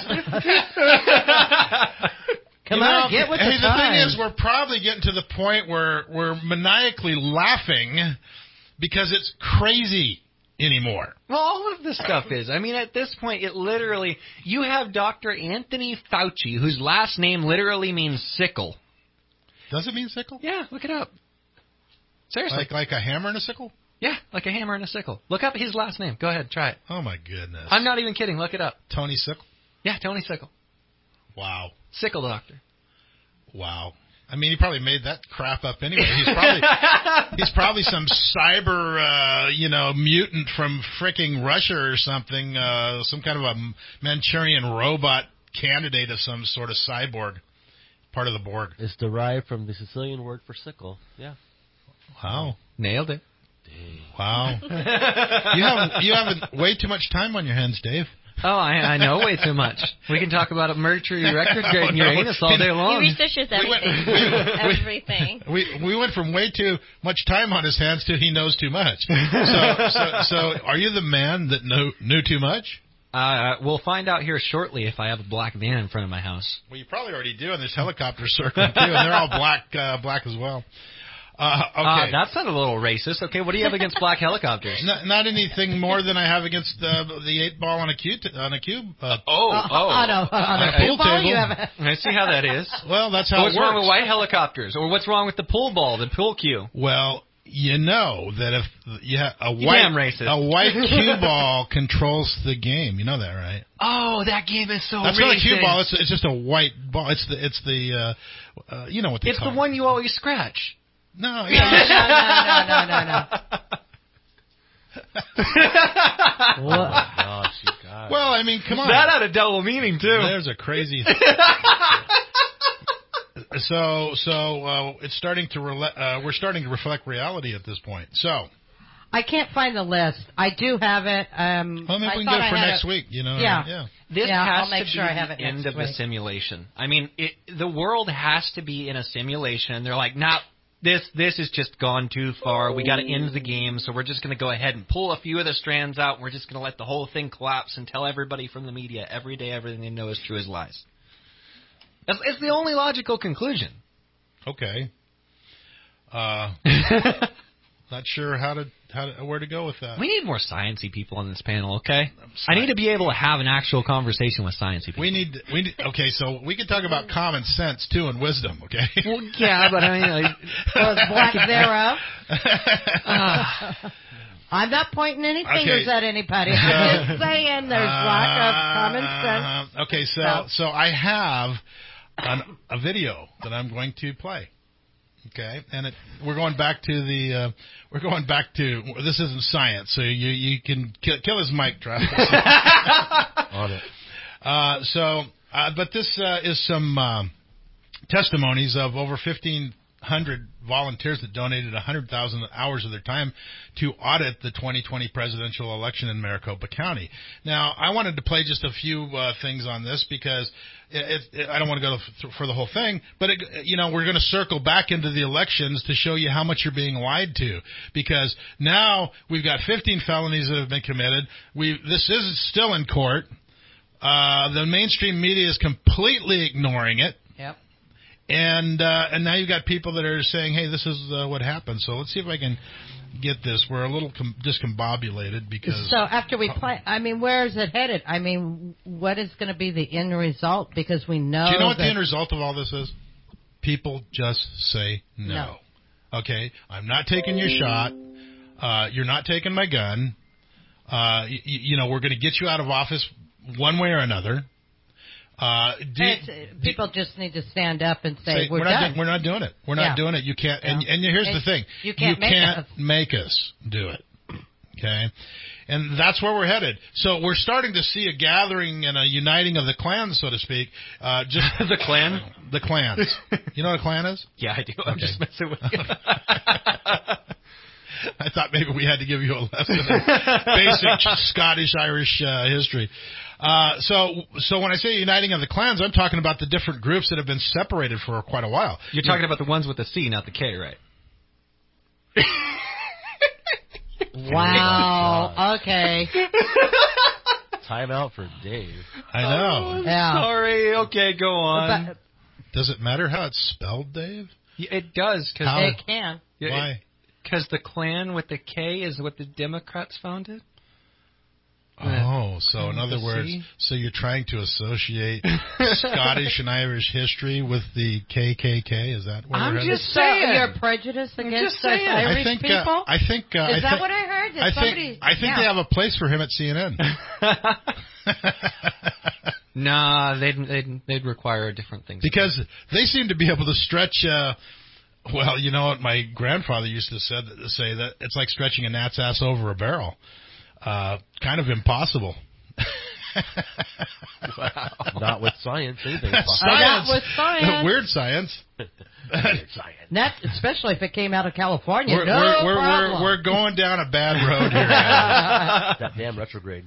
S6: Come on, get with the time.
S4: The thing is, we're probably getting to the point where we're maniacally laughing because it's crazy anymore.
S7: Well, all of this stuff is. At this point, it literally, you have Dr. Anthony Fauci, whose last name literally means sickle.
S4: Does it mean sickle?
S7: Yeah, look it up. Seriously.
S4: Like a hammer and a sickle?
S7: Yeah, like a hammer and a sickle. Look up his last name. Go ahead, try it.
S4: Oh, my goodness.
S7: I'm not even kidding. Look it up.
S4: Tony Sickle?
S7: Yeah, Tony Sickle.
S4: Wow.
S7: Sickle doctor.
S4: Wow. He probably made that crap up anyway. He's probably some cyber, mutant from fricking Russia or something, some kind of a Manchurian robot candidate of some sort of cyborg, part of the Borg.
S8: It's derived from the Sicilian word for sickle. Yeah.
S4: Wow.
S7: Nailed it.
S8: Dang.
S4: Wow. You have way too much time on your hands, Dave.
S7: Oh, I know way too much. We can talk about a Mercury retrograde in Uranus all day long.
S19: He researches everything.
S4: We went from way too much time on his hands to he knows too much. So are you the man that knew too much?
S7: We'll find out here shortly if I have a black van in front of my house.
S4: Well, you probably already do, and there's helicopters circling too, and they're all black as well. Okay.
S7: That sounded a little racist. Okay, what do you have against black helicopters?
S4: Not anything more than I have against the 8-ball on a cube.
S6: On a pool ball, you have
S7: I see how that is.
S4: Well, that's how it works.
S7: What's wrong with white helicopters, or what's wrong with the pool ball, the pool cue?
S4: Well, you know that if you have a white cue ball controls the game. You know that, right?
S7: Oh, that game is so.
S4: That's not a cue ball. It's just a white ball. It's the you know what they call it.
S7: It's the one you always scratch.
S4: No.
S6: No.
S8: Oh, gosh, you guys.
S4: Well, I mean, come on.
S7: That had a double meaning, too.
S4: There's a crazy... So it's starting to we're starting to reflect reality at this point. So
S6: I can't find the list. I do have it.
S4: Well, maybe we can get it for next week. You know.
S6: Yeah.
S7: This
S6: I'll
S7: has
S6: make
S7: to
S6: sure
S7: be
S6: I have
S7: the
S6: it
S7: end
S6: next
S7: of the
S6: week.
S7: simulation. I mean, the world has to be in a simulation. They're like, nah, this has just gone too far. We got to end the game, so we're just going to go ahead and pull a few of the strands out, and we're just going to let the whole thing collapse and tell everybody from the media every day everything they know is true is lies. It's the only logical conclusion.
S4: Okay. Not sure where to go with that.
S7: We need more sciencey people on this panel, okay? I need to be able to have an actual conversation with sciencey people.
S4: We need. Okay, so we can talk about common sense too and wisdom, okay?
S7: Well, yeah, but I mean,
S6: black thereof. I'm not pointing any fingers at anybody. I'm just saying there's lack of common sense.
S4: Okay, so I have a video that I'm going to play. Okay, and we're going back to this isn't science, so you can kill his mic, Travis.
S8: On it.
S4: But this is some testimonies of over 1,500 volunteers that donated 100,000 hours of their time to audit the 2020 presidential election in Maricopa County. Now, I wanted to play just a few things on this because I don't want to go for the whole thing, but we're going to circle back into the elections to show you how much you're being lied to, because now we've got 15 felonies that have been committed. This is still in court. The mainstream media is completely ignoring it.
S6: Yep.
S4: And now you've got people that are saying, hey, this is what happened. So let's see if I can get this. We're a little discombobulated because...
S6: So after we play, I mean, where is it headed? I mean, what is going to be the end result? Because we know...
S4: Do you know what the end result of all this is? People just say no. Okay? I'm not taking your shot. You're not taking my gun. We're going to get you out of office one way or another.
S6: People just need to stand up and say we're done.
S4: We're not doing it. We're not doing it. You can't. And here's the thing:
S6: you can't
S4: make us do it. Okay, and that's where we're headed. So we're starting to see a gathering and a uniting of the clans, so to speak. Just
S7: the clan,
S4: the clans. You know what a clan is?
S7: Yeah, I do. I'm just messing with you.
S4: I thought maybe we had to give you a lesson in basic Scottish-Irish history. So when I say uniting of the clans, I'm talking about the different groups that have been separated for quite a while.
S7: You're talking about the ones with the C, not the K, right?
S6: Wow. Okay.
S8: Time out for Dave.
S4: I know.
S7: Sorry. Okay, go on.
S4: Does it matter how it's spelled, Dave?
S7: Yeah, it does.
S6: It can.
S4: Why?
S7: Because the Klan with the K is what the Democrats founded.
S4: Oh, so in other words, so you're trying to associate Scottish and Irish history with the KKK? Is that what
S7: I'm
S4: we're
S7: just saying.
S6: You're prejudiced against Irish people?
S4: I think.
S6: Is that what I heard?
S4: I think they have a place for him at CNN.
S7: Nah, they'd require different things.
S4: Because they seem to be able to stretch. Well, you know what my grandfather used to say that it's like stretching a gnat's ass over a barrel. Kind of impossible.
S8: Wow. Not with science. Anything
S6: Not with science.
S4: Weird science.
S8: Weird science.
S6: Not, especially if it came out of California.
S4: We're going down a bad road here.
S8: That damn retrograde.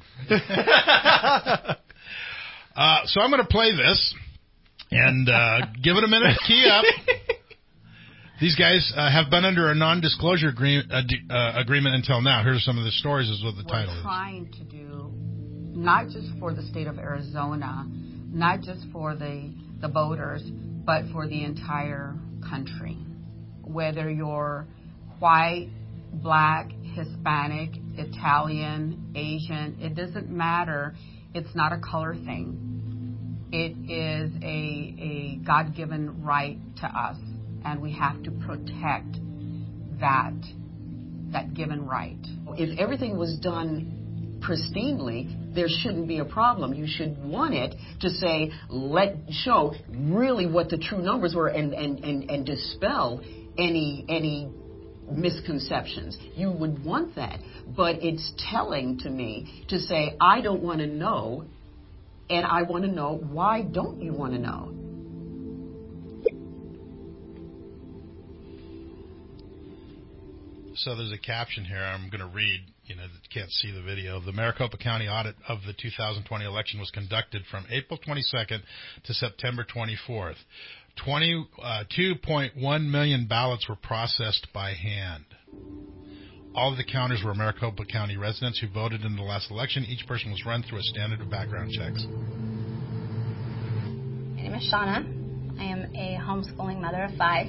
S4: So I'm going to play this and give it a minute to key up. These guys have been under a non-disclosure agreement until now. Here's some of the stories is what the title is.
S20: We're trying to do, not just for the state of Arizona, not just for the voters, but for the entire country. Whether you're white, black, Hispanic, Italian, Asian, it doesn't matter. It's not a color thing. It is a God-given right to us. And we have to protect that given right.
S21: If everything was done pristinely, there shouldn't be a problem. You should want it to say, show really what the true numbers were and dispel any misconceptions. You would want that. But it's telling to me to say, I don't want to know, and I want to know, why don't you want to know?
S4: So there's a caption here I'm going to read. You can't see the video. The Maricopa County audit of the 2020 election was conducted from April 22nd to September 24th. 2.1 million ballots were processed by hand. All of the counters were Maricopa County residents who voted in the last election. Each person was run through a standard of background checks.
S1: My name is Shauna. I am a homeschooling mother of 5,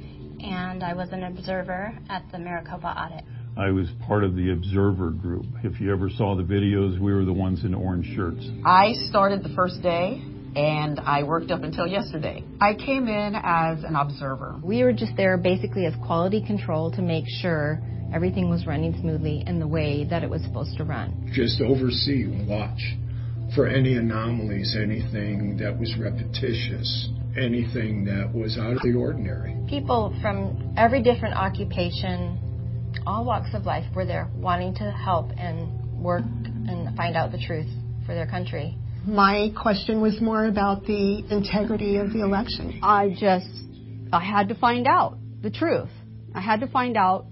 S1: and I was an observer at the Maricopa audit.
S11: I was part of the observer group. If you ever saw the videos, we were the ones in orange shirts.
S21: I started the first day, and I worked up until yesterday. I came in as an observer.
S22: We were just there basically as quality control to make sure everything was running smoothly in the way that it was supposed to run.
S23: Just oversee and watch for any anomalies, anything that was repetitious, anything that was out of the ordinary.
S22: People from every different occupation, all walks of life, were there wanting to help and work and find out the truth for their country.
S24: My question was more about the integrity of the election.
S25: I had to find out the truth. I had to find out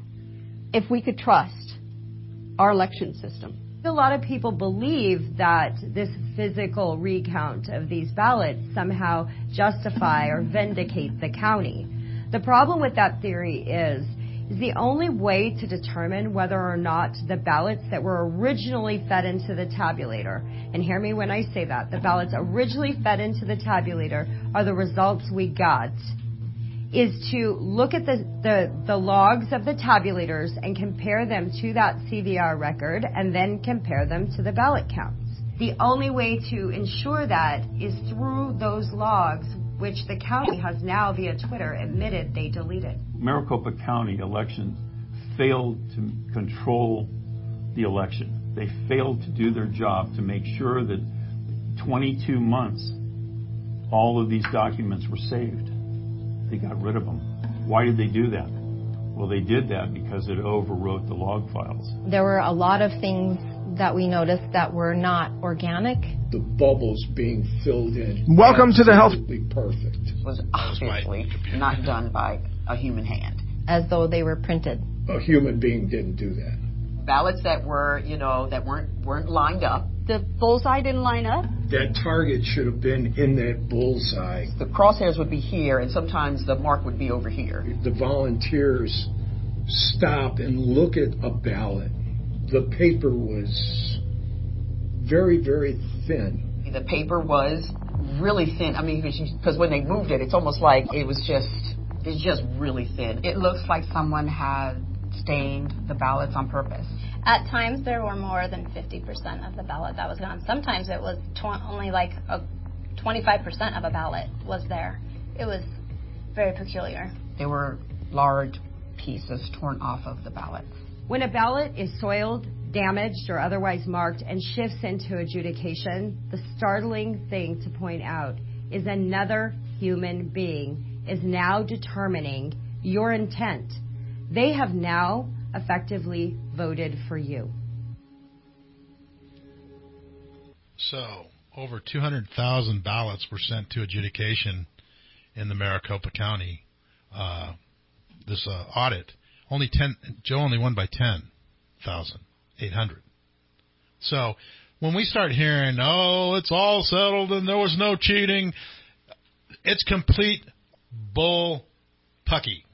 S25: if we could trust our election system.
S26: A lot of people believe that this physical recount of these ballots somehow justify or vindicate the county. The problem with that theory is the only way to determine whether or not the ballots that were originally fed into the tabulator, and hear me when I say that, the ballots originally fed into the tabulator are the results we got, is to look at the logs of the tabulators and compare them to that CVR record and then compare them to the ballot counts. The only way to ensure that is through those logs, which the county has now via Twitter admitted they deleted.
S11: Maricopa County elections failed to control the election. They failed to do their job to make sure that 22 months all of these documents were saved. They got rid of them. Why did they do that? Well, they did that because it overwrote the log files.
S22: There were a lot of things that we noticed that were not organic.
S23: The bubbles being filled in.
S24: Welcome to the health.
S23: Perfect.
S21: Was obviously not done by a human hand.
S22: As though they were printed.
S23: A human being didn't do that.
S21: Ballots that were, that weren't lined up.
S25: The bullseye didn't line up?
S23: That target should have been in that bullseye.
S21: The crosshairs would be here, and sometimes the mark would be over here.
S23: The volunteers stop and look at a ballot. The paper was very, very thin.
S21: The paper was really thin. I mean, because when they moved it, it's almost like it's just really thin. It looks like someone had stained the ballots on purpose.
S1: At times, there were more than 50% of the ballot that was gone. Sometimes it was only like 25% of a ballot was there. It was very peculiar.
S21: There were large pieces torn off of the ballots.
S26: When a ballot is soiled, damaged, or otherwise marked and shifts into adjudication, the startling thing to point out is another human being is now determining your intent. They have now effectively voted for you.
S4: So, over 200,000 ballots were sent to adjudication in the Maricopa County, this audit. Joe only won by 10,800. So, when we start hearing, it's all settled and there was no cheating, it's complete bull pucky.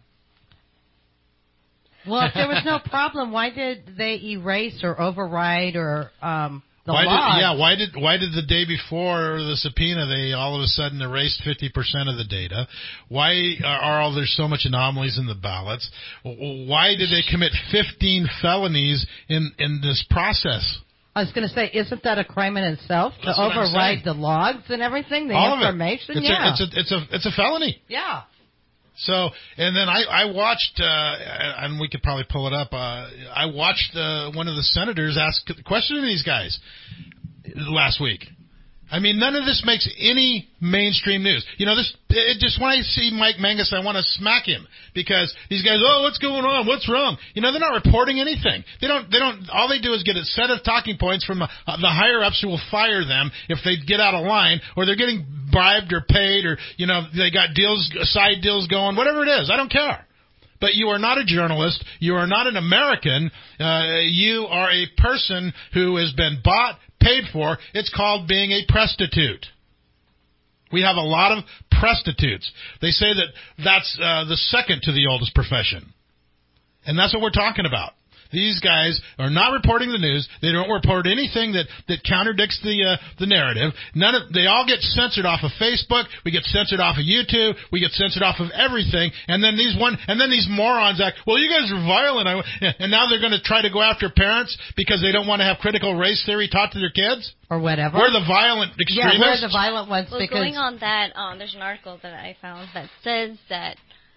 S6: Well, if there was no problem, why did they erase or override or the
S4: why
S6: law?
S4: Why did the day before the subpoena they all of a sudden erased 50% of the data? Why are there so much anomalies in the ballots? Why did they commit 15 felonies in this process?
S6: I was going to say, isn't that a crime in itself to override the logs and everything, the
S4: all
S6: information?
S4: Of it. It's a felony.
S6: Yeah.
S4: So, and then I watched, and we could probably pull it up, I watched one of the senators ask a question to these guys last week. I mean, none of this makes any mainstream news. You know, just when I see Mike Mangus, I want to smack him because these guys, oh, what's going on? What's wrong? You know, they're not reporting anything. They don't, all they do is get a set of talking points from the higher ups who will fire them if they get out of line, or they're getting bribed or paid, or, you know, they got side deals going, whatever it is. I don't care. But you are not a journalist. You are not an American. You are a person who has been bought, paid for. It's called being a prostitute. We have a lot of prostitutes. They say that that's the second to the oldest profession. And that's what we're talking about. These guys are not reporting the news. They don't report anything that contradicts the narrative. They all get censored off of Facebook. We get censored off of YouTube. We get censored off of everything. And then these morons act, well, you guys are violent. And now they're going to try to go after parents because they don't want to have critical race theory taught to their kids?
S6: Or whatever.
S4: We're the violent extremists.
S6: Yeah, we're the violent ones.
S19: Well, going on that, there's an article that I found that says that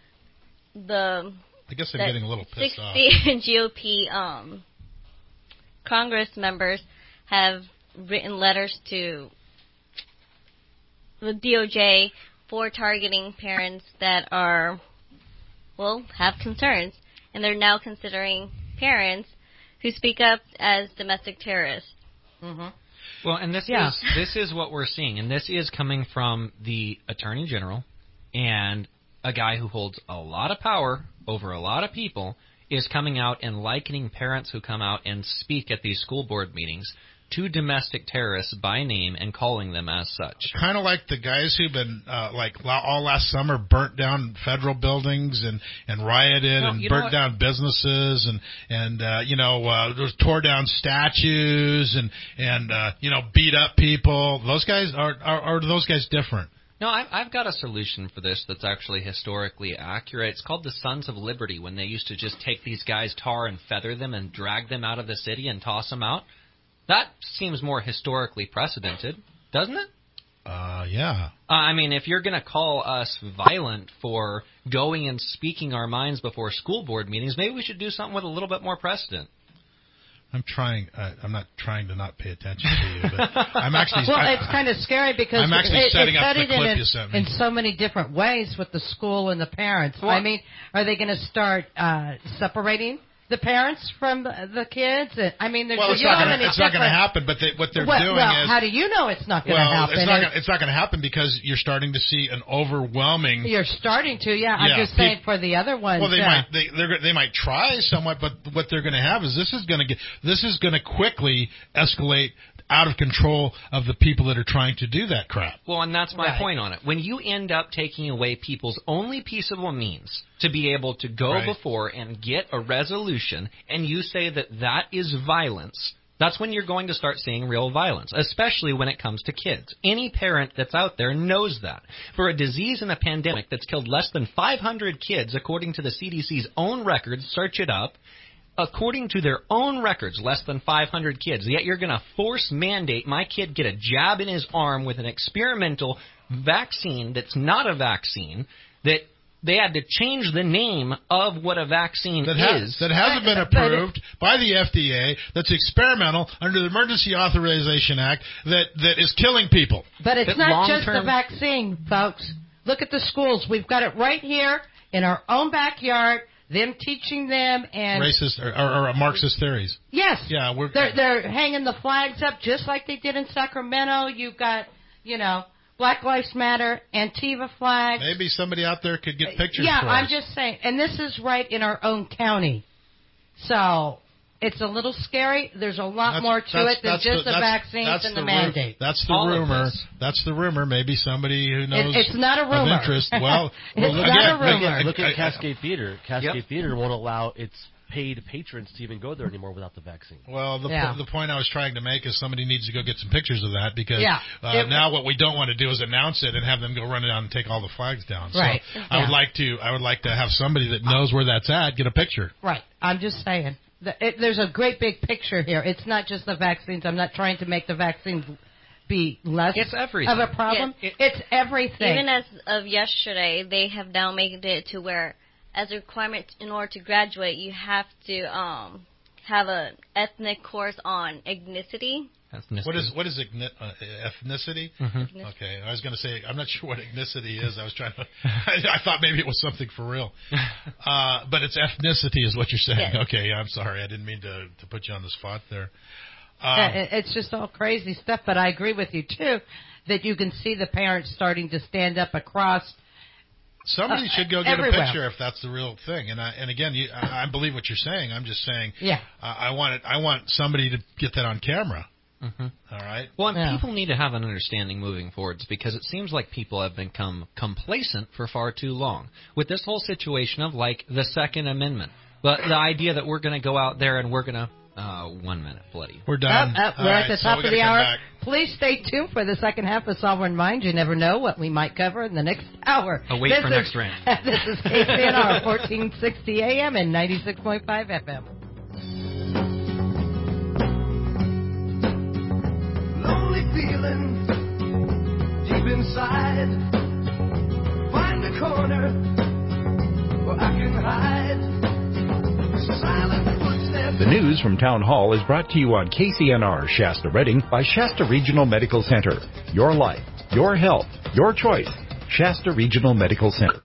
S4: I guess I'm getting a little pissed off.
S19: 60 GOP Congress members have written letters to the DOJ for targeting parents that have concerns. And they're now considering parents who speak up as domestic terrorists.
S6: Mm-hmm.
S7: Well, and this is what we're seeing. And this is coming from the Attorney General, and a guy who holds a lot of power over a lot of people is coming out and likening parents who come out and speak at these school board meetings to domestic terrorists by name and calling them as such.
S4: Kind of like the guys who've been, all last summer burnt down federal buildings and rioted and burnt down businesses and tore down statues and beat up people. Those guys, are those guys different?
S7: No, I've got a solution for this that's actually historically accurate. It's called the Sons of Liberty, when they used to just take these guys, tar and feather them, and drag them out of the city and toss them out. That seems more historically precedented, doesn't it?
S4: Yeah.
S7: I mean, if you're going to call us violent for going and speaking our minds before school board meetings, maybe we should do something with a little bit more precedent.
S4: I'm trying. I'm not trying to not pay attention to you, but I'm actually.
S6: Well, it's kind of scary because
S4: I'm actually setting up the clip you sent me
S6: in so many different ways with the school and the parents.
S7: Well,
S6: I mean, are they going to start separating the parents from the kids? I mean, there's
S4: it's not going to happen. But what they're doing is.
S6: How do you know it's not going to happen?
S4: It's not going to happen because you're starting to see an overwhelming.
S6: You're starting to, yeah. I'm just saying for the other ones.
S4: Well, they might try somewhat, but what they're going to have is this is going to quickly escalate out of control of the people that are trying to do that crap.
S7: Well, and that's my point on it. When you end up taking away people's only peaceable means to be able to go before and get a resolution, and you say that is violence, that's when you're going to start seeing real violence, especially when it comes to kids. Any parent that's out there knows that. For a disease and a pandemic that's killed less than 500 kids, according to the CDC's own records, search it up, according to their own records, less than 500 kids. Yet you're going to force mandate my kid get a jab in his arm with an experimental vaccine that's not a vaccine, that they had to change the name of what a vaccine is.
S4: That hasn't been approved by the FDA, that's experimental under the Emergency Authorization Act, that is killing people.
S6: But it's not just the vaccine, folks. Look at the schools. We've got it right here in our own backyard. Them teaching them and
S4: racist or Marxist theories.
S6: Yes.
S4: Yeah,
S6: they're hanging the flags up just like they did in Sacramento. You've got, Black Lives Matter, Antifa flags.
S4: Maybe somebody out there could get pictures.
S6: Yeah,
S4: for
S6: I'm
S4: us.
S6: just saying, and this is right in our own county, so it's a little scary. There's a lot more to it than just the vaccines and the mandate.
S4: That's the rumor. That's the rumor. Maybe somebody who knows
S6: it's not a rumor.
S4: Of interest. Well,
S6: it's not a rumor.
S8: Look at Cascade Theater. Cascade Theater won't allow its paid patrons to even go there anymore without the vaccine.
S4: Well, the point I was trying to make is somebody needs to go get some pictures of that because now what we don't want to do is announce it and have them go run down and take all the flags down.
S6: Right.
S4: So I would like to have somebody that knows where that's at get a picture.
S6: Right. I'm just saying. There's a great big picture here. It's not just the vaccines. I'm not trying to make the vaccines be less of a problem.
S19: Yes.
S6: It's everything.
S19: Even as of yesterday, they have now made it to where, as a requirement in order to graduate, you have to have an ethnic course on ethnicity.
S7: Ethnicity.
S4: What is ethnicity?
S7: Mm-hmm.
S4: Okay, I was going to say I'm not sure what ethnicity is. I was trying to. I thought maybe it was something for real, but it's ethnicity is what you're saying.
S19: Yes.
S4: Okay, I'm sorry, I didn't mean to put you on the spot there.
S6: It's just all crazy stuff, but I agree with you too that you can see the parents starting to stand up across.
S4: Somebody should go get
S6: everywhere.
S4: a picture if that's the real thing. And again, I believe what you're saying. I'm just saying.
S6: Yeah.
S4: I want somebody to get that on camera.
S7: Mm-hmm.
S4: All right.
S7: Well, and people need to have an understanding moving forwards because it seems like people have become complacent for far too long with this whole situation of like the Second Amendment. But the idea that we're going to go out there and we're going to 1 minute, bloody.
S4: We're done.
S6: We're at the top of the hour. Please stay tuned for the second half of Sovereign Mind. You never know what we might cover in the next hour.
S7: Wait for next rant.
S6: This is KCNR 1460 AM and 96.5 FM.
S2: Lonely feeling deep inside. Find a corner where I can hide. Silent footsteps.
S3: The news from Town Hall is brought to you on KCNR Shasta Redding by Shasta Regional Medical Center. Your life, your health, your choice. Shasta Regional Medical Center.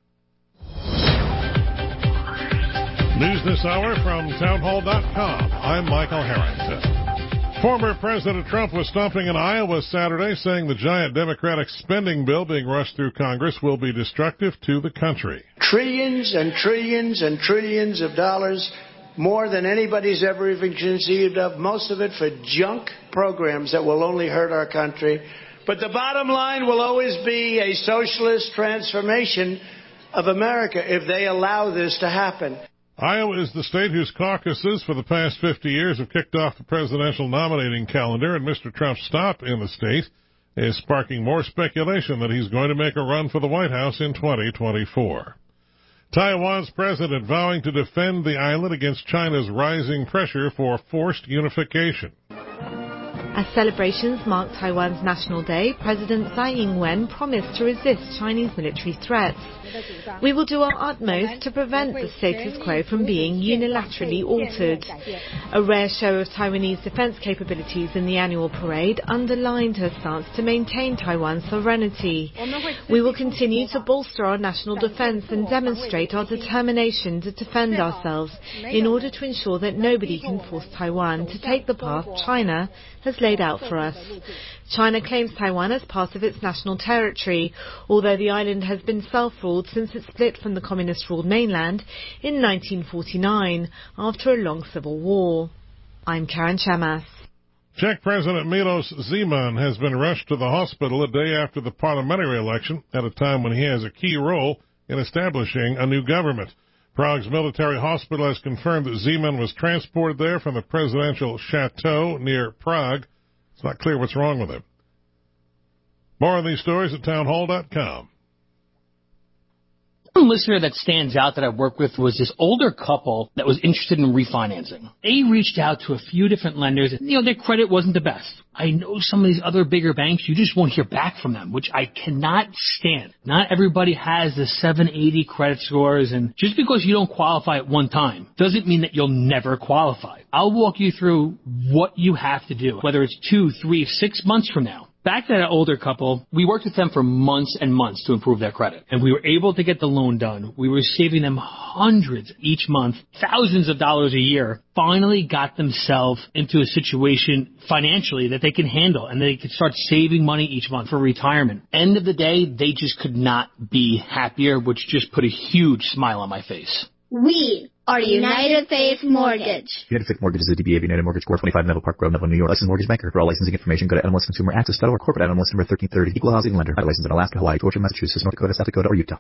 S5: News this hour from townhall.com. I'm Michael Harrington. Former President Trump was stomping in Iowa Saturday, saying the giant Democratic spending bill being rushed through Congress will be destructive to the country.
S9: Trillions and trillions and trillions of dollars, more than anybody's ever even conceived of, most of it for junk programs that will only hurt our country. But the bottom line will always be a socialist transformation of America if they allow this to happen.
S5: Iowa is the state whose caucuses for the past 50 years have kicked off the presidential nominating calendar, and Mr. Trump's stop in the state is sparking more speculation that he's going to make a run for the White House in 2024. Taiwan's president vowing to defend the island against China's rising pressure for forced unification.
S10: As celebrations marked Taiwan's National Day, President Tsai Ing-wen promised to resist Chinese military threats. We will do our utmost to prevent the status quo from being unilaterally altered. A rare show of Taiwanese defense capabilities in the annual parade underlined her stance to maintain Taiwan's sovereignty. We will continue to bolster our national defense and demonstrate our determination to defend ourselves in order to ensure that nobody can force Taiwan to take the path China has laid out for us. China claims Taiwan as part of its national territory, although the island has been self-ruled since it split from the communist-ruled mainland in 1949 after a long civil war. I'm Karen Chamas.
S5: Czech President Milos Zeman has been rushed to the hospital a day after the parliamentary election, at a time when he has a key role in establishing a new government. Prague's military hospital has confirmed that Zeman was transported there from the presidential chateau near Prague. It's not clear what's wrong with him. More on these stories at townhall.com.
S15: One listener that stands out that I worked with was this older couple that was interested in refinancing. They reached out to a few different lenders. Their credit wasn't the best. I know some of these other bigger banks, you just won't hear back from them, which I cannot stand. Not everybody has the 780 credit scores, and just because you don't qualify at one time doesn't mean that you'll never qualify. I'll walk you through what you have to do, whether it's 2, 3, 6 months from now. Back to that older couple, we worked with them for months and months to improve their credit. And we were able to get the loan done. We were saving them hundreds each month, thousands of dollars a year. Finally got themselves into a situation financially that they can handle, and they could start saving money each month for retirement. End of the day, they just could not be happier, which just put a huge smile on my face.
S12: We are United Faith Mortgage.
S27: United Faith Mortgage is a DBA of United Mortgage Corp. 25 Neville Park Road, Neville, New York. Licensed mortgage banker. For all licensing information, go to NMLSConsumerAccess.org. Corporate NMLS number 1330. Equal housing lender. License in Alaska, Hawaii, Georgia, Massachusetts, North Dakota, South Dakota, or Utah.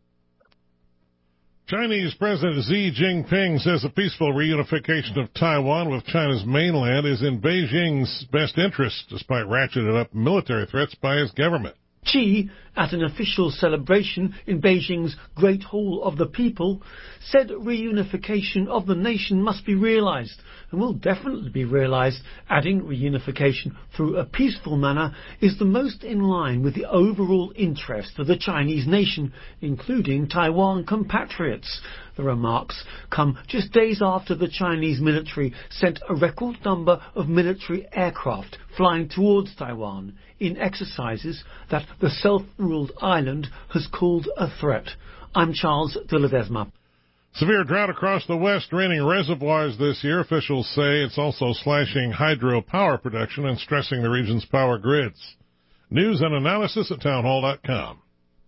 S5: Chinese President Xi Jinping says a peaceful reunification of Taiwan with China's mainland is in Beijing's best interest, despite ratcheted up military threats by his government.
S28: Xi
S11: at an official celebration in Beijing's Great Hall of the People, said reunification of the nation must be realized, and will definitely be realized, adding reunification through a peaceful manner is the most in line with the overall interest of the Chinese nation, including Taiwan compatriots. The remarks come just days after the Chinese military sent a record number of military aircraft flying towards Taiwan in exercises that the self-ruled island has called a threat. I'm Charles de Ledesma.
S5: Severe drought across the West draining reservoirs this year. Officials say it's also slashing hydropower production and stressing the region's power grids. News and analysis at townhall.com.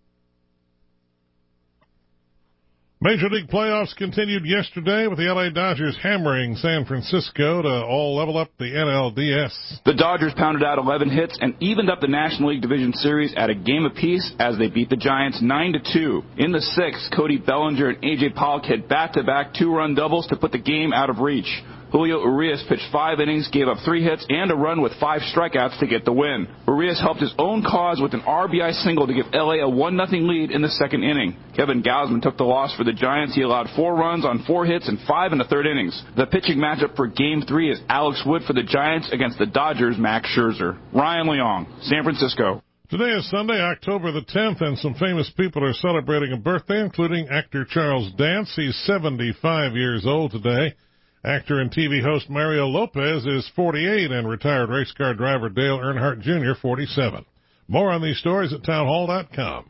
S5: Major League playoffs continued yesterday with the LA Dodgers hammering San Francisco to all level up the NLDS.
S13: The Dodgers pounded out 11 hits and evened up the National League Division Series at a game apiece as they beat the Giants 9-2. In the sixth, Cody Bellinger and A.J. Pollock hit back-to-back two-run doubles to put the game out of reach. Julio Urias pitched 5 innings, gave up 3 hits, and a run with 5 strikeouts to get the win. Urias helped his own cause with an RBI single to give LA a 1-0 lead in the second inning. Kevin Gausman took the loss for the Giants. He allowed 4 runs on 4 hits and 5 in the third innings. The pitching matchup for Game 3 is Alex Wood for the Giants against the Dodgers' Max Scherzer. Ryan Leong, San Francisco.
S5: Today is Sunday, October the 10th, and some famous people are celebrating a birthday, including actor Charles Dance. He's 75 years old today. Actor and TV host Mario Lopez is 48, and retired race car driver Dale Earnhardt Jr., 47. More on these stories at townhall.com.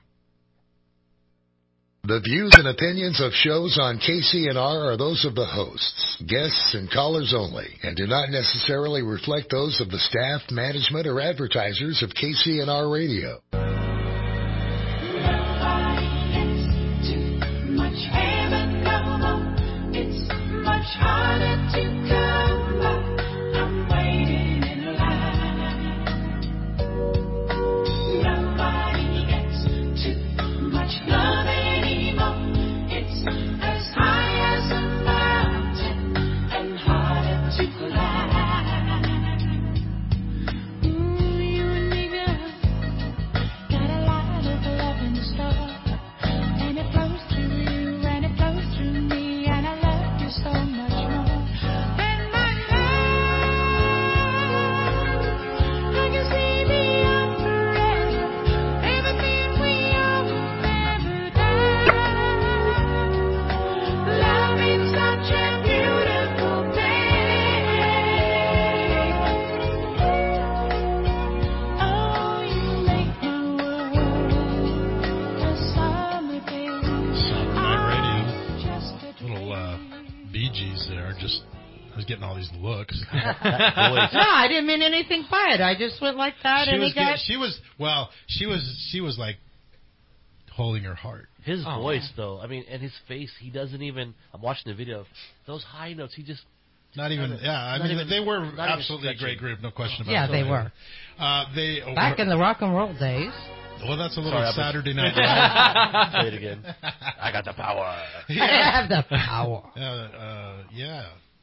S14: The views and opinions of shows on KCNR are those of the hosts, guests, and callers only, and do not necessarily reflect those of the staff, management, or advertisers of KCNR Radio.
S6: No, I didn't mean anything by it. I just went like that,
S4: She was like holding her heart.
S8: His voice, though, I mean, and his face, he doesn't even. I'm watching the video. Those high notes, he just.
S4: Not even. Yeah, I mean, they were absolutely a great group, no question about it.
S6: Yeah, they were. Back in the rock and roll days.
S4: Well, that's a little Saturday Night
S8: Live. Play it again. I got the power.
S6: Yeah. I have the power.
S4: Yeah.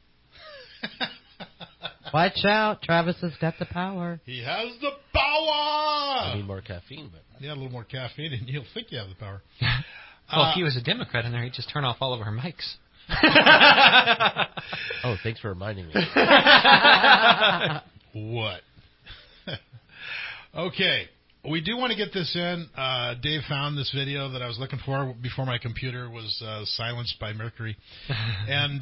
S6: Watch out, Travis has got the power.
S4: He has the power.
S8: I need more caffeine, but
S4: yeah, a little more caffeine, and you'll think you have the power.
S7: Well, if he was a Democrat in there, he'd just turn off all of our mics.
S8: Oh, thanks for reminding me.
S4: What? Okay. We do want to get this in. Dave found this video that I was looking for before my computer was silenced by Mercury. And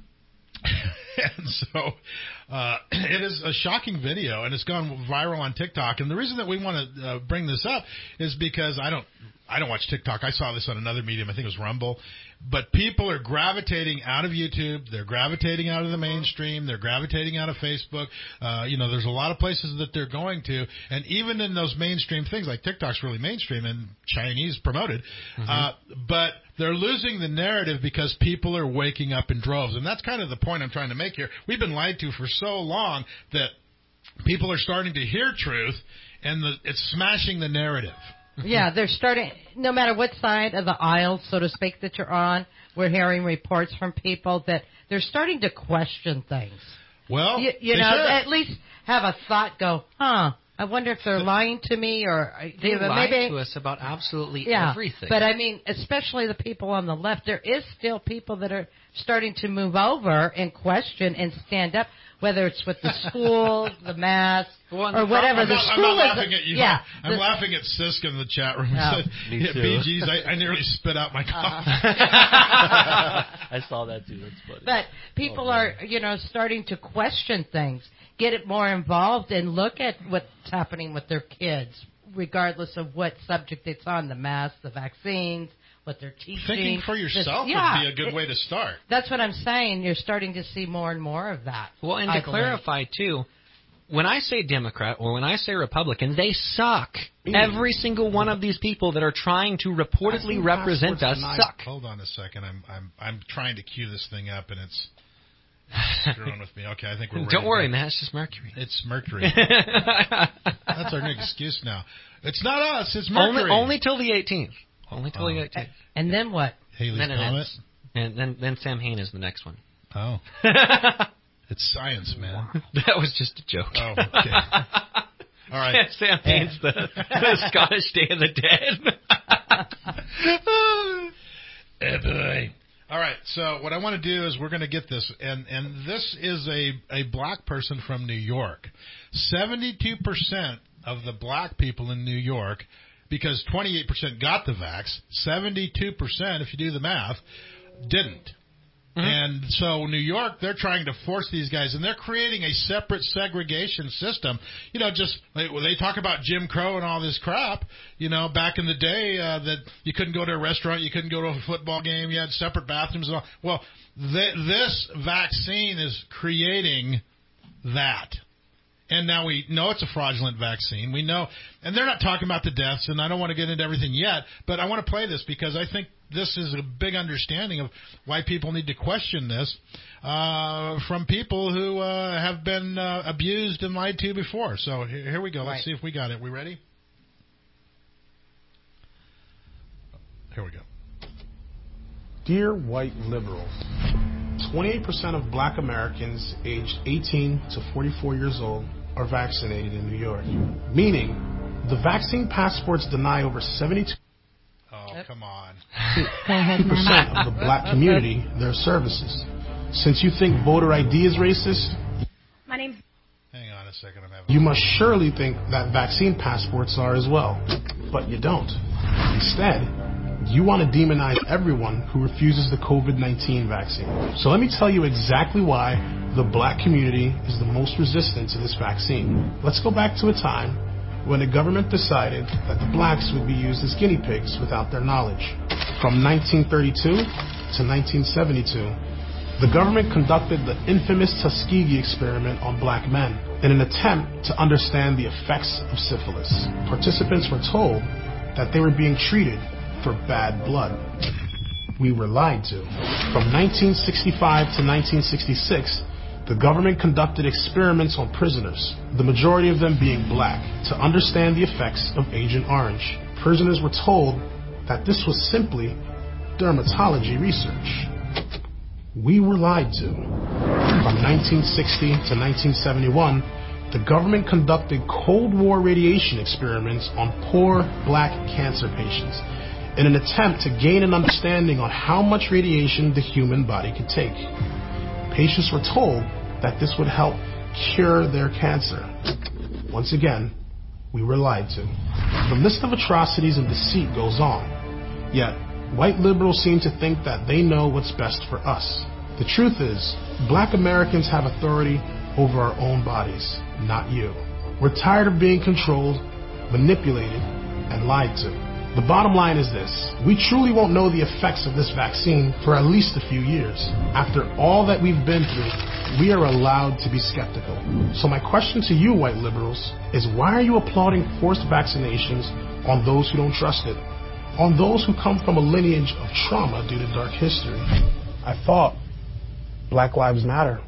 S4: so it is a shocking video, and it's gone viral on TikTok. And the reason that we want to bring this up is because I don't watch TikTok. I saw this on another medium. I think it was Rumble. But people are gravitating out of YouTube. They're gravitating out of the mainstream. They're gravitating out of Facebook. There's a lot of places that they're going to. And even in those mainstream things, like TikTok's really mainstream and Chinese promoted, but they're losing the narrative because people are waking up in droves. And that's kind of the point I'm trying to make here. We've been lied to for so long that people are starting to hear truth, and it's smashing the narrative.
S6: Yeah, they're starting, no matter what side of the aisle, so to speak, that you're on, we're hearing reports from people that they're starting to question things.
S4: Well,
S6: you know, at least have a thought, go, I wonder if they're lying to me or
S7: They lie
S6: maybe,
S7: to us about absolutely
S6: yeah,
S7: everything.
S6: But I mean, especially the people on the left, there is still people that are starting to move over and question and stand up, whether it's with the schools, the masks, or whatever.
S4: I'm not laughing at you.
S6: Yeah,
S4: I'm laughing at Sisk in the chat room.
S6: Oh.
S4: Me too. BGs, I nearly spit out my coffee.
S8: I saw that too. That's funny.
S6: But people are, starting to question things, get it more involved, and look at what's happening with their kids, regardless of what subject it's on, the masks, the vaccines, what they're teaching.
S4: Thinking for yourself would be a good way to start.
S6: That's what I'm saying. You're starting to see more and more of that.
S7: Well, and to clarify, too, when I say Democrat or when I say Republican, they suck. Every single one of these people that are trying to reportedly represent us suck.
S4: Hold on a second. I'm trying to cue this thing up, and it's screwing with me. Okay, I think we're ready.
S7: Don't worry, man. It's just Mercury.
S4: It's Mercury. That's our new excuse now. It's not us. It's Mercury.
S7: Only till the 18th. Only till the 18th.
S6: And then what?
S4: Haley's Comet?
S7: And then Sam Hain is the next one.
S4: Oh. It's science, man.
S7: That was just a joke.
S4: Oh, okay. All right.
S7: Sam Hain's the Scottish Day of the Dead.
S4: Boy. All right, so what I want to do is we're going to get this, and this is a black person from New York. 72% of the black people in New York, because 28% got the vax, 72%, if you do the math, didn't. Mm-hmm. And so New York, they're trying to force these guys, and they're creating a separate segregation system. Just when they talk about Jim Crow and all this crap, back in the day that you couldn't go to a restaurant, you couldn't go to a football game, you had separate bathrooms and all. Well, this vaccine is creating that. And now we know it's a fraudulent vaccine. We know, and they're not talking about the deaths, and I don't want to get into everything yet, but I want to play this because I think this is a big understanding of why people need to question this from people who have been abused and lied to before. So here we go. Let's see if we got it. We ready? Here we go.
S16: Dear white liberals, 28% of black Americans aged 18 to 44 years old are vaccinated in New York, meaning the vaccine passports deny over 72%
S4: come on.
S16: of the black community their services. Since you think voter ID is racist,
S17: my name.
S4: Hang on a second.
S16: You must surely think that vaccine passports are as well, but you don't. Instead, you want to demonize everyone who refuses the COVID-19 vaccine. So let me tell you exactly why the black community is the most resistant to this vaccine. Let's go back to a time when the government decided that the blacks would be used as guinea pigs without their knowledge. From 1932 to 1972, the government conducted the infamous Tuskegee experiment on black men in an attempt to understand the effects of syphilis. Participants were told that they were being treated for bad blood. We were lied to. From 1965 to 1966, the government conducted experiments on prisoners, the majority of them being black, to understand the effects of Agent Orange. Prisoners were told that this was simply dermatology research. We were lied to. From 1960 to 1971, the government conducted Cold War radiation experiments on poor black cancer patients in an attempt to gain an understanding on how much radiation the human body could take. Patients were told that this would help cure their cancer. Once again, we were lied to. The list of atrocities and deceit goes on. Yet, white liberals seem to think that they know what's best for us. The truth is, black Americans have authority over our own bodies, not you. We're tired of being controlled, manipulated, and lied to. The bottom line is this: we truly won't know the effects of this vaccine for at least a few years. After all that we've been through, we are allowed to be skeptical. So my question to you, white liberals, is why are you applauding forced vaccinations on those who don't trust it? On those who come from a lineage of trauma due to dark history? I thought Black Lives Matter.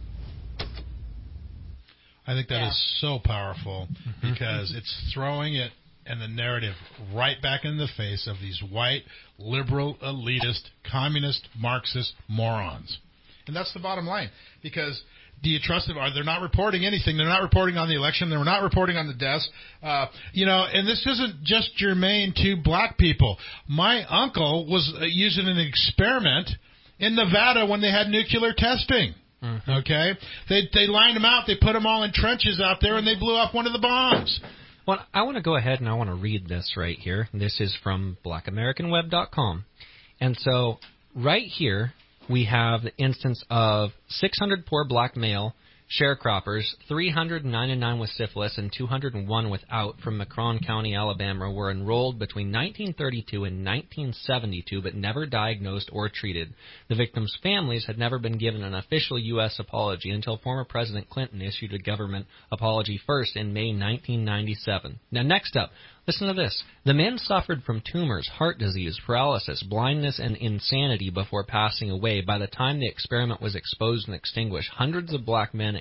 S4: I think that is so powerful because it's throwing it and the narrative right back in the face of these white, liberal, elitist, communist, Marxist morons. And that's the bottom line. Because do you trust them? They're not reporting anything. They're not reporting on the election. They're not reporting on the deaths. And this isn't just germane to black people. My uncle was using an experiment in Nevada when they had nuclear testing. Mm-hmm. Okay? They lined them out. They put them all in trenches out there, and they blew off one of the bombs.
S7: Well, I want to go ahead and I want to read this right here. This is from BlackAmericanWeb.com. And so right here we have the instance of 600 poor black male sharecroppers, 399 with syphilis and 201 without from Macron County, Alabama, were enrolled between 1932 and 1972 but never diagnosed or treated. The victims' families had never been given an official U.S. apology until former President Clinton issued a government apology first in May 1997. Now, next up, listen to this. The men suffered from tumors, heart disease, paralysis, blindness, and insanity before passing away. By the time the experiment was exposed and extinguished, hundreds of black men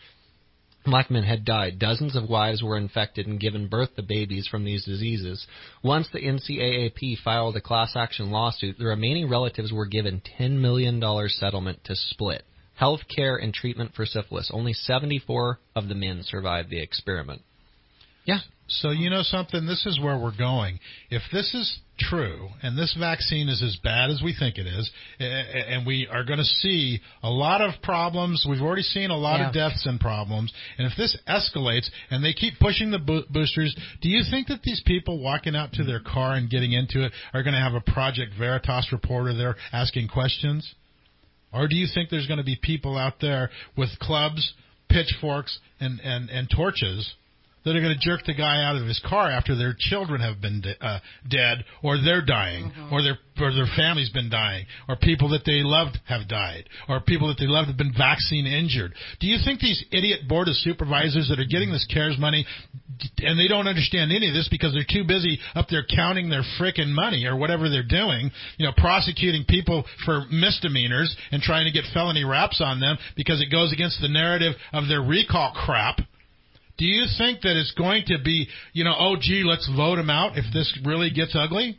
S7: had died. Dozens of wives were infected and given birth to babies from these diseases. Once the NCAAP filed a class action lawsuit, the remaining relatives were given $10 million settlement to split health care and treatment for syphilis. Only 74 of the men survived the experiment. Yeah.
S4: So you know something? This is where we're going. If this is true, and this vaccine is as bad as we think it is, and we are going to see a lot of problems, we've already seen a lot of deaths and problems, and if this escalates and they keep pushing the boosters, do you think that these people walking out to their car and getting into it are going to have a Project Veritas reporter there asking questions? Or do you think there's going to be people out there with clubs, pitchforks, and torches that are going to jerk the guy out of his car after their children have been dead, or they're dying, or their family's been dying, or people that they loved have died, or people that they loved have been vaccine injured? Do you think these idiot board of supervisors that are getting this CARES money, and they don't understand any of this because they're too busy up there counting their frickin' money or whatever they're doing, prosecuting people for misdemeanors and trying to get felony raps on them because it goes against the narrative of their recall crap? Do you think that it's going to be, let's vote them out if this really gets ugly?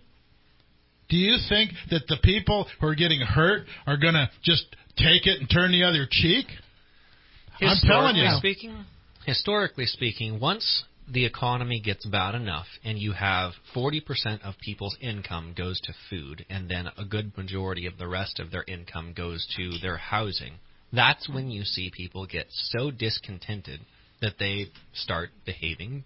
S4: Do you think that the people who are getting hurt are going to just take it and turn the other cheek? I'm telling you.
S7: Historically speaking, once the economy gets bad enough and you have 40% of people's income goes to food and then a good majority of the rest of their income goes to their housing, that's when you see people get so discontented that they start behaving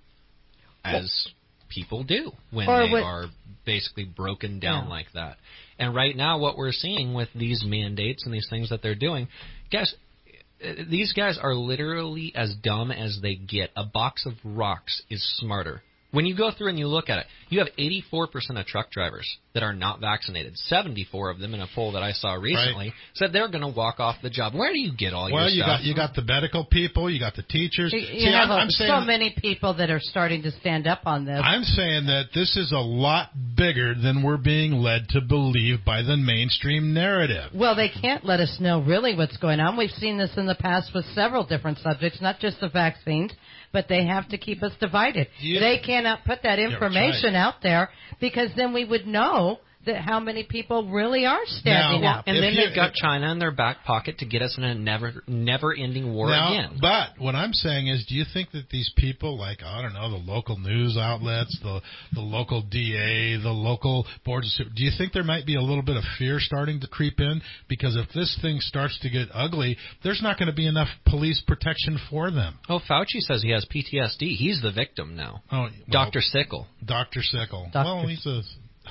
S7: as people do when they are basically broken down like that. And right now what we're seeing with these mandates and these things that they're doing, guys, these guys are literally as dumb as they get. A box of rocks is smarter. When you go through and you look at it, you have 84% of truck drivers that are not vaccinated. 74 of them in a poll that I saw recently said they're going to walk off the job. Where do you get all your stuff?
S4: Well, you got the medical people, you got the teachers.
S6: I'm saying so many people that are starting to stand up on this.
S4: I'm saying that this is a lot bigger than we're being led to believe by the mainstream narrative.
S6: Well, they can't let us know really what's going on. We've seen this in the past with several different subjects, not just the vaccines, but they have to keep us divided. They cannot put that information out there because then we would know that how many people really are standing up.
S7: And then they've got China in their back pocket to get us in a never-ending war again.
S4: But what I'm saying is, do you think that these people, like, I don't know, the local news outlets, the local DA, the local boards, do you think there might be a little bit of fear starting to creep in? Because if this thing starts to get ugly, there's not going to be enough police protection for them.
S7: Oh, Fauci says he has PTSD. He's the victim now.
S4: Oh, well,
S7: Dr. Sickle.
S4: Dr. Sickle. Well, he's a...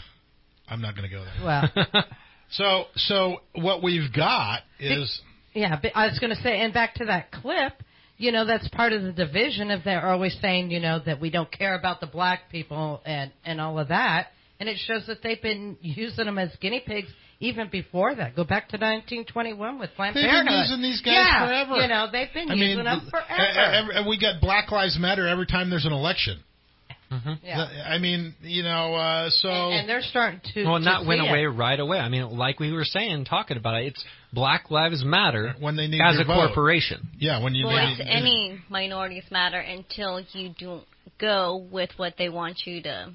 S4: I'm not going to go there.
S6: Well,
S4: so what we've got is...
S6: Yeah, but I was going to say, and back to that clip, that's part of the division of they're always saying, that we don't care about the black people and all of that. And it shows that they've been using them as guinea pigs even before that. Go back to 1921 with Planned Parenthood.
S4: They've been using these guys forever.
S6: They've been using them forever.
S4: And we got Black Lives Matter every time there's an election.
S7: Mm-hmm.
S6: Yeah.
S4: I mean, so...
S6: And they're starting to...
S7: Well, and that went away
S6: it.
S7: right away. I mean, like we were saying, talking about it, it's Black Lives Matter
S4: when they need
S7: as
S4: your
S7: a
S4: vote.
S7: corporation.
S4: Yeah, when you...
S19: Well, it's any minorities matter until you don't go with what they want you to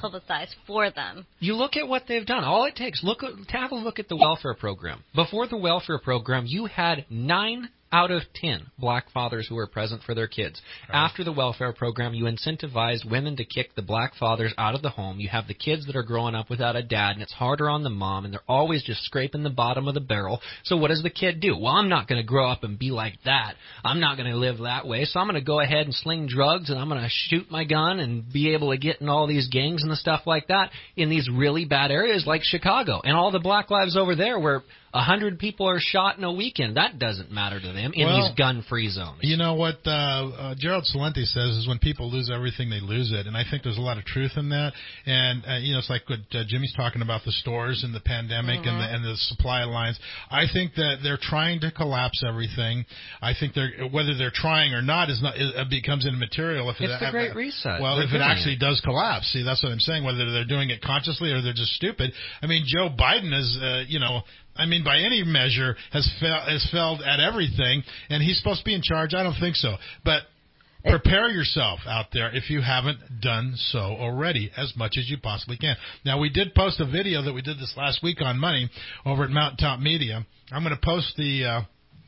S19: publicized for them.
S7: You look at what they've done. All it takes, have a look at the welfare program. Before the welfare program, you had 9 out of 10 black fathers who were present for their kids. Right. After the welfare program, you incentivized women to kick the black fathers out of the home. You have the kids that are growing up without a dad, and it's harder on the mom, and they're always just scraping the bottom of the barrel. So what does the kid do? Well, I'm not going to grow up and be like that. I'm not going to live that way, so I'm going to go ahead and sling drugs, and I'm going to shoot my gun and be able to get in all these gangs and the stuff like that in these really bad areas like Chicago. And all the black lives over there where 100 people are shot in a weekend. That doesn't matter to them in these gun-free zones. You know what Gerald Celente says is when people lose everything, they lose it. And I think there's a lot of truth in that. And, it's like what Jimmy's talking about, the stores and the pandemic and the supply lines. I think that they're trying to collapse everything. I think whether they're trying or not it becomes immaterial. It's the Great Reset. Well, if it actually does collapse. See, that's what I'm saying, whether they're doing it consciously or they're just stupid. I mean, Joe Biden is, by any measure, has failed at everything, and he's supposed to be in charge. I don't think so. But prepare yourself out there if you haven't done so already, as much as you possibly can. Now, we did post a video that we did this last week on money over at Mountaintop Media. I'm going to post the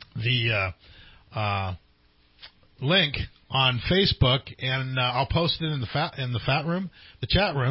S7: link on Facebook, and I'll post it in the chat room.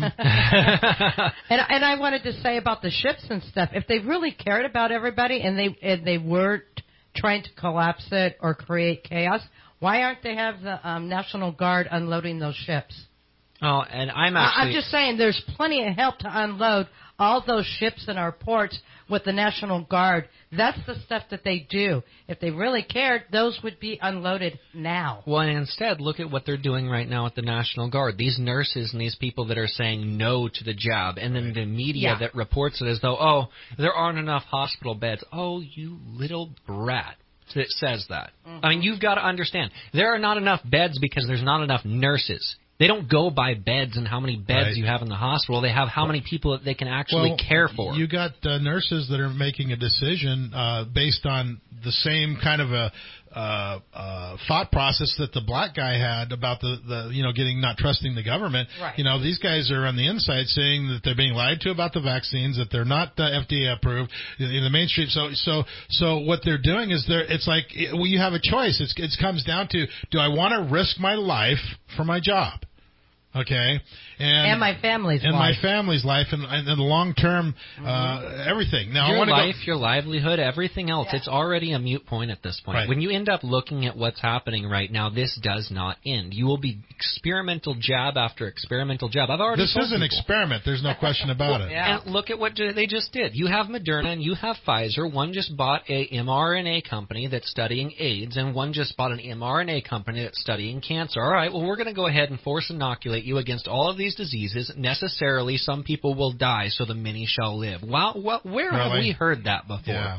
S6: And I wanted to say about the ships and stuff. If they really cared about everybody and they weren't trying to collapse it or create chaos, why aren't they have the National Guard unloading those ships? Oh, and I'm just saying, there's plenty of help to unload all those ships in our ports with the National Guard. That's the stuff that they do. If they really cared, those would be unloaded now. Well, and instead, look at what they're doing right now with the National Guard. These nurses and these people that are saying no to the jab, and then the media that reports it as though, there aren't enough hospital beds. Oh, you little brat that says that. I mean, you've got to understand, there are not enough beds because there's not enough nurses. They don't go by beds and how many beds you have in the hospital. They have how many people that they can actually care for. You got nurses that are making a decision based on the same kind of a thought process that the black guy had about the not trusting the government. Right. These guys are on the inside saying that they're being lied to about the vaccines, that they're not FDA approved in the mainstream. So what they're doing is it's like you have a choice. It comes down to, do I want to risk my life for my job? Okay, and my family's life. My family's life, and the long term, everything. Now, your life, your livelihood, everything else. It's already a moot point at this point. Right. When you end up looking at what's happening right now, this does not end. You will be experimental jab after experimental jab. I've already. This is an experiment. There's no question about it. Yeah. And look at what they just did. You have Moderna and you have Pfizer. One just bought a mRNA company that's studying AIDS, and one just bought an mRNA company that's studying cancer. All right. Well, we're going to go ahead and force inoculate you against all of these diseases. Necessarily, some people will die, so the many shall live. Well, where have we heard that before? Yeah.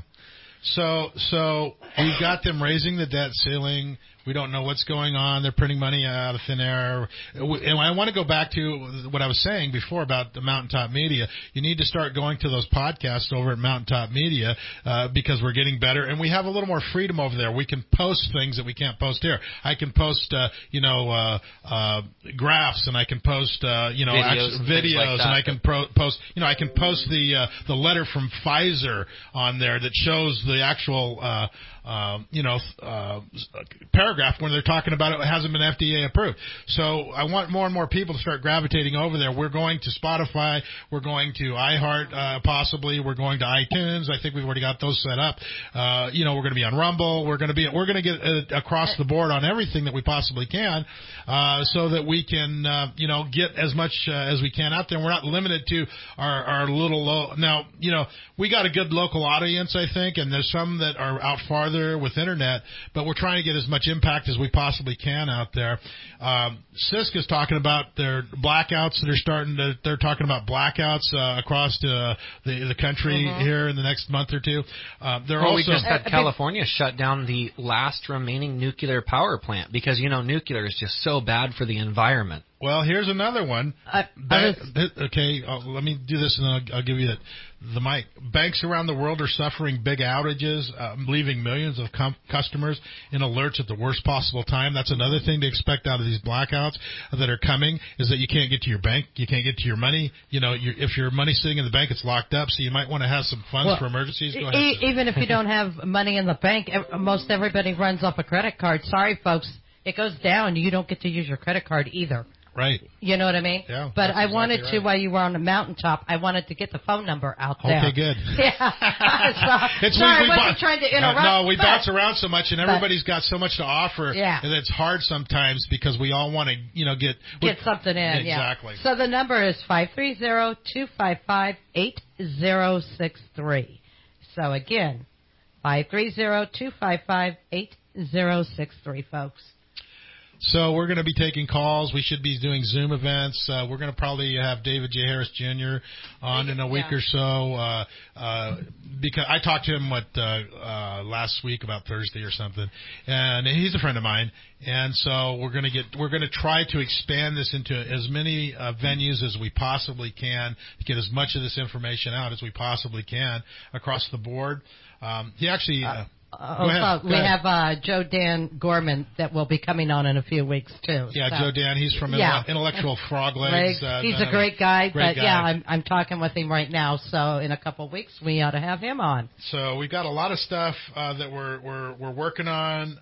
S6: So we've got them raising the debt ceiling. We don't know what's going on. They're printing money out of thin air. And I want to go back to what I was saying before about the Mountaintop Media. You need to start going to those podcasts over at Mountaintop Media because we're getting better. And we have a little more freedom over there. We can post things that we can't post here. I can post, graphs, and I can post, videos, and I can post, I can post the letter from Pfizer on there that shows the actual, paragraph when they're talking about it hasn't been FDA approved. So I want more and more people to start gravitating over there. We're going to Spotify. We're going to iHeart, possibly. We're going to iTunes. I think we've already got those set up. We're going to be on Rumble. We're going to get across the board on everything that we possibly can, so that we can, get as much as we can out there. And we're not limited to our little now, we got a good local audience, I think, and there's some that are out farther with internet, but we're trying to get as much impact as we possibly can out there. Siska's talking about their blackouts that they're talking about blackouts across the country here in the next month or two. We just had California shut down the last remaining nuclear power plant because, nuclear is just so bad for the environment.
S4: Well, here's another one. Okay, let me do this, and then I'll give you the mic. Banks around the world are suffering big outages, leaving millions of customers in alerts at the worst possible time. That's another thing to expect out of these blackouts that are coming, is that you can't get to your bank, you can't get to your money. You know, if your money's sitting in the bank, it's locked up, so you might want to have some funds for emergencies. Go ahead.
S6: Even if you don't have money in the bank, most everybody runs off a credit card. Sorry, folks, it goes down. You don't get to use your credit card either.
S4: Right.
S6: You know what I mean?
S4: Yeah.
S6: But I wanted to, while you were on the mountaintop, I wanted to get the phone number out there.
S4: Okay, good.
S6: Yeah. Sorry, I wasn't trying to interrupt.
S4: No, we bounce around so much, and everybody's got so much to offer.
S6: Yeah.
S4: And it's hard sometimes because we all want to, get
S6: something in.
S4: Exactly.
S6: Yeah. So the number is 530-255-8063. So again, 530-255-8063, folks.
S4: So we're going to be taking calls. We should be doing Zoom events. We're going to probably have David J. Harris Jr. on in a week or so. Because I talked to him last week, about Thursday or something, and he's a friend of mine. And so we're going to try to expand this into as many venues as we possibly can to get as much of this information out as we possibly can across the board. He actually. Go ahead.
S6: We have Joe Dan Gorman that will be coming on in a few weeks, too.
S4: Yeah,
S6: so.
S4: Joe Dan. He's from Intellectual Frog Legs.
S6: He's a great guy, I'm talking with him right now, so in a couple of weeks we ought to have him on.
S4: So we've got a lot of stuff that we're working on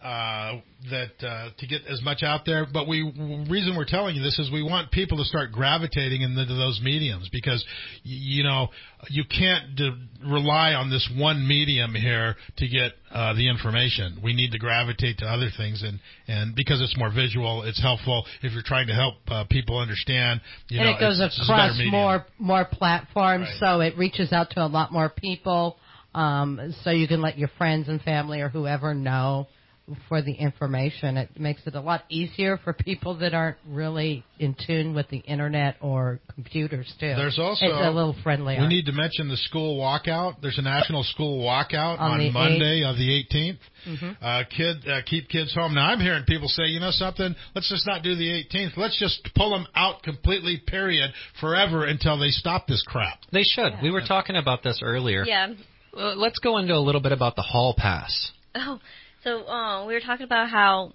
S4: to get as much out there. But reason we're telling you this is we want people to start gravitating into those mediums, because, you can't rely on this one medium here to get the information. We need to gravitate to other things, and because it's more visual, it's helpful if you're trying to help people understand.
S6: And it goes across more platforms, so it reaches out to a lot more people. So you can let your friends and family or whoever know for the information. It makes it a lot easier for people that aren't really in tune with the internet or computers, too.
S4: There's also,
S6: it's a little friendlier.
S4: We need to mention the school walkout. There's a national school walkout on Monday of the 18th. Mm-hmm. Keep kids home. Now, I'm hearing people say, something, let's just not do the 18th. Let's just pull them out completely, period, forever until they stop this crap.
S7: They should. Yeah. We were talking about this earlier.
S19: Yeah.
S7: Let's go into a little bit about the hall pass.
S19: Oh, so we were talking about how,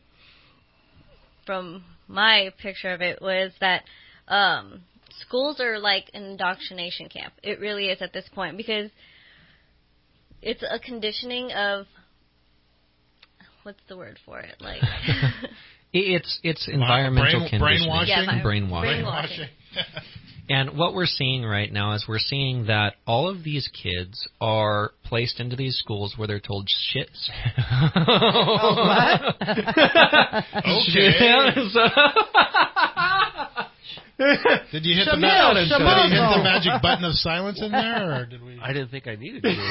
S19: from my picture of it, was that schools are like an indoctrination camp. It really is at this point, because it's a conditioning of, what's the word for it? Like
S7: it's environmental conditioning.
S4: Brainwashing.
S19: Yeah,
S7: brainwashing. And what we're seeing right now is we're seeing that all of these kids are placed into these schools where they're told shit.
S6: What?
S4: Okay. Did you hit the magic button of silence in there, or did we?
S8: I didn't think I needed to.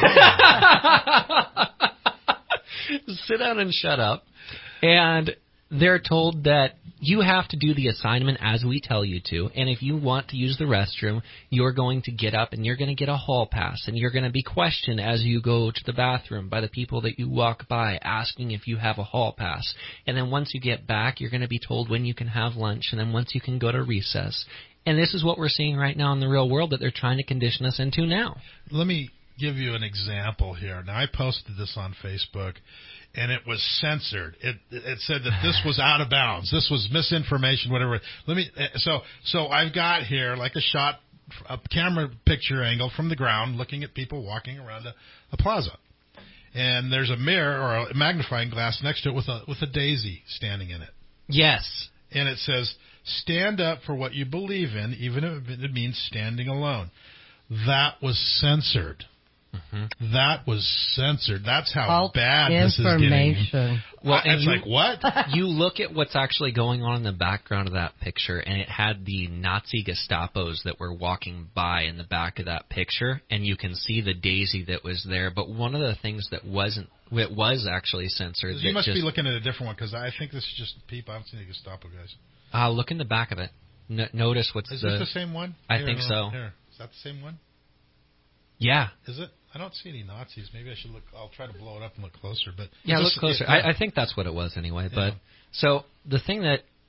S7: Sit down and shut up. And they're told that you have to do the assignment as we tell you to, and if you want to use the restroom, you're going to get up and you're going to get a hall pass, and you're going to be questioned as you go to the bathroom by the people that you walk by asking if you have a hall pass. And then once you get back, you're going to be told when you can have lunch, and then once you can go to recess. And this is what we're seeing right now in the real world that they're trying to condition us into now.
S4: Let me give you an example here. Now, I posted this on Facebook, and it was censored. It said that this was out of bounds. This was misinformation, whatever. So I've got here like a camera picture angle from the ground, looking at people walking around a plaza, and there's a mirror or a magnifying glass next to it with a daisy standing in it.
S7: Yes,
S4: and it says, "Stand up for what you believe in, even if it means standing alone." That was censored. Mm-hmm. That was censored. That's how bad this is getting.
S7: Well,
S4: it's like, what?
S7: You look at what's actually going on in the background of that picture, and it had the Nazi Gestapos that were walking by in the back of that picture, and you can see the daisy that was there. But one of the things that was actually censored.
S4: You must be looking at a different one, because I think this is just people. I haven't seen the Gestapo guys.
S7: Look in the back of it. Notice what's
S4: Is this the same one?
S7: I think so.
S4: Here. Is that the same one?
S7: Yeah.
S4: Is it? I don't see any Nazis. Maybe I should look. I'll try to blow it up and look closer. But
S7: look closer. I think that's what it was anyway. Yeah. But so the thing that